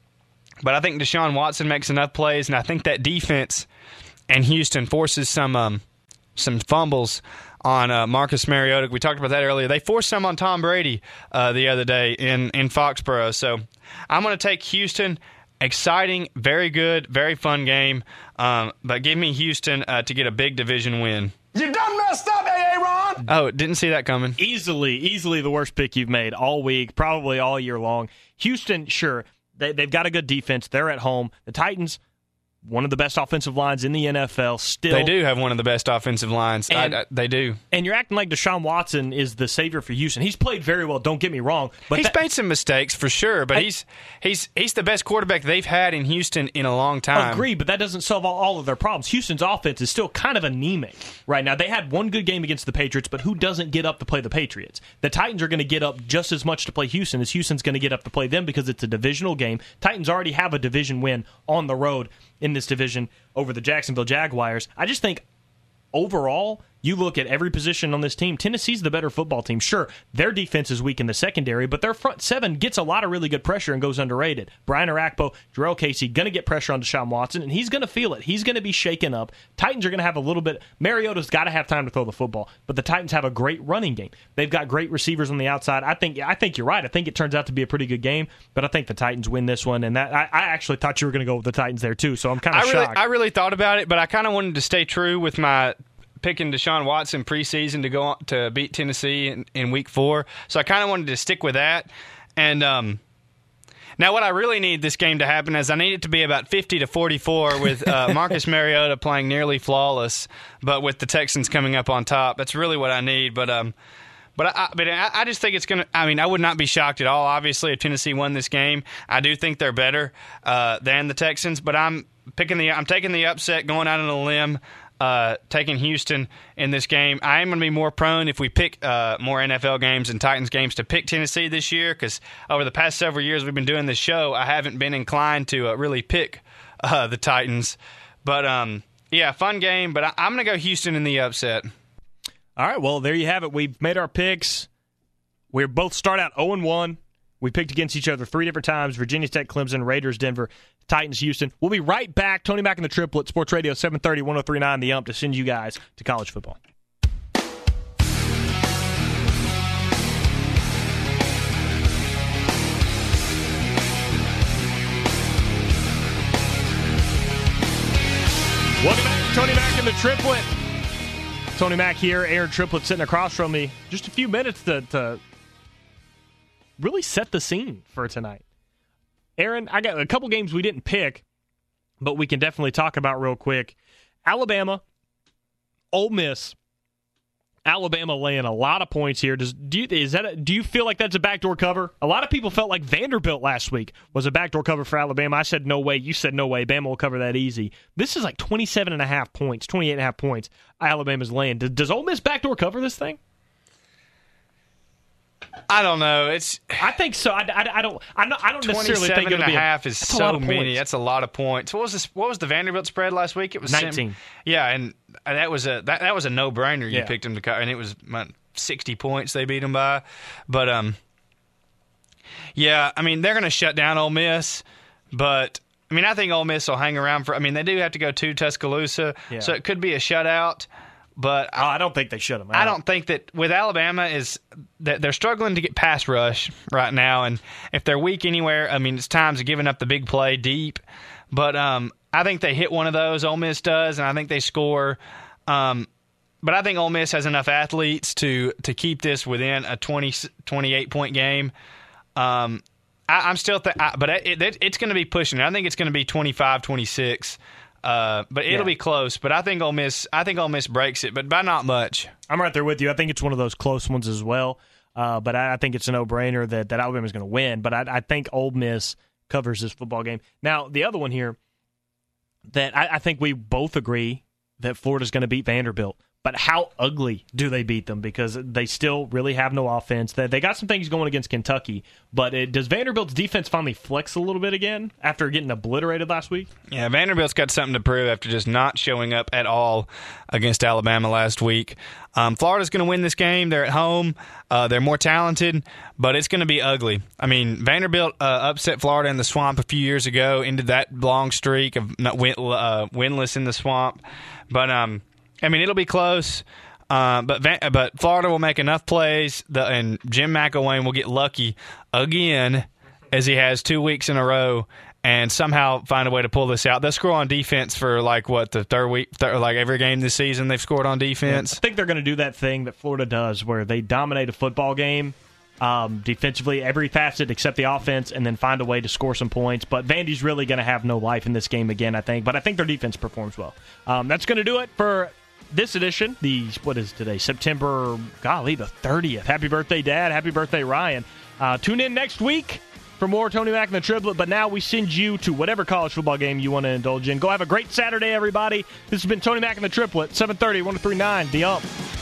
I think Deshaun Watson makes enough plays, and I think that defense in Houston forces some fumbles on Marcus Mariota. We talked about that earlier. They forced some on Tom Brady the other day in Foxborough. So I'm going to take Houston. Exciting, very good, very fun game. But give me Houston to get a big division win. You done messed up, Aaron. Oh, didn't see that coming. Easily the worst pick you've made all week, probably all year long. Houston, sure, they've got a good defense. They're at home. The Titans, one of the best offensive lines in the NFL. Still, they do have one of the best offensive lines. They do. And you're acting like Deshaun Watson is the savior for Houston. He's played very well. Don't get me wrong, but he's made some mistakes for sure. But he's the best quarterback they've had in Houston in a long time. Agree, but that doesn't solve all of their problems. Houston's offense is still kind of anemic right now. They had one good game against the Patriots, but who doesn't get up to play the Patriots? The Titans are going to get up just as much to play Houston as Houston's going to get up to play them because it's a divisional game. Titans already have a division win on the road in this division over the Jacksonville Jaguars. I just think overall, you look at every position on this team, Tennessee's the better football team. Sure, their defense is weak in the secondary, but their front seven gets a lot of really good pressure and goes underrated. Brian Orakpo, Jarrell Casey, going to get pressure on Deshaun Watson, and he's going to feel it. He's going to be shaken up. Titans are going to have a little bit. Mariota's got to have time to throw the football, but the Titans have a great running game. They've got great receivers on the outside. I think you're right. I think it turns out to be a pretty good game, but I think the Titans win this one, and that I actually thought you were going to go with the Titans there too, so I'm kind of shocked. I really thought about it, but I kind of wanted to stay true with my picking Deshaun Watson preseason to go on to beat Tennessee in Week 4. So I kind of wanted to stick with that. And now what I really need this game to happen is I need it to be about 50-44 with Marcus Mariota playing nearly flawless, but with the Texans coming up on top. That's really what I need. But I just think it's going to – I mean, I would not be shocked at all, obviously, if Tennessee won this game. I do think they're better than the Texans, but I'm taking the upset, going out on a limb. taking Houston in this game. I am going to be more prone if we pick more NFL games and Titans games to pick Tennessee this year, because over the past several years we've been doing this show, I haven't been inclined to really pick the Titans. But, fun game, but I'm going to go Houston in the upset. All right, well, there you have it. We've made our picks. We both start out 0-1. We picked against each other 3 different times: Virginia Tech, Clemson, Raiders, Denver, Titans, Houston. We'll be right back. Tony Mack and the Triplet, Sports Radio 730, 103.9 The Ump, to send you guys to college football. Welcome back, Tony Mack and the Triplet. Tony Mack here, Aaron Triplett sitting across from me. Just a few minutes to really set the scene for tonight. Aaron, I got a couple games we didn't pick, but we can definitely talk about real quick. Alabama, Ole Miss. Alabama laying a lot of points here. Do you feel like that's a backdoor cover? A lot of people felt like Vanderbilt last week was a backdoor cover for Alabama. I said no way. You said no way. Bama will cover that easy. This is like 27.5 points, 28.5 points Alabama's laying. Does Ole Miss backdoor cover this thing? I don't know. I think so. I don't necessarily think it'll be 27.5 is so many. That's a lot of points. What was the Vanderbilt spread last week? It was 19. And that was a no-brainer. You picked them to cover, and it was 60 points they beat them by. But they're going to shut down Ole Miss. But I think Ole Miss will hang around for. They do have to go to Tuscaloosa, so it could be a shutout. But I don't think they shut them out. I don't think that with Alabama is that they're struggling to get pass rush right now, and if they're weak anywhere, it's times of giving up the big play deep. But I think they hit one of those. Ole Miss does, and I think they score. But I think Ole Miss has enough athletes to keep this within a 28-point game. I'm still, but it's going to be pushing it. I think it's going to be 25-26. But it'll be close. But I think Ole Miss breaks it, but by not much. I'm right there with you. I think it's one of those close ones as well. But I think it's a no-brainer that Alabama's going to win. But I think Ole Miss covers this football game. Now, the other one here that I think we both agree that Florida's going to beat Vanderbilt. But how ugly do they beat them? Because they still really have no offense. They got some things going against Kentucky, but does Vanderbilt's defense finally flex a little bit again after getting obliterated last week? Yeah, Vanderbilt's got something to prove after just not showing up at all against Alabama last week. Florida's going to win this game. They're at home. They're more talented, but it's going to be ugly. Vanderbilt upset Florida in the Swamp a few years ago, ended that long streak of winless in the Swamp. But it'll be close, but Florida will make enough plays, and Jim McElwain will get lucky again, as he has 2 weeks in a row, and somehow find a way to pull this out. They'll score on defense for the third week, every game this season they've scored on defense. I think they're going to do that thing that Florida does, where they dominate a football game defensively, every facet except the offense, and then find a way to score some points. But Vandy's really going to have no life in this game again, I think. But I think their defense performs well. That's going to do it for this edition, what is today? September, the 30th. Happy birthday, Dad. Happy birthday, Ryan. Tune in next week for more Tony Mack and the Triplet, but now we send you to whatever college football game you want to indulge in. Go have a great Saturday, everybody. This has been Tony Mack and the Triplet, 730, 103.9, The Ump.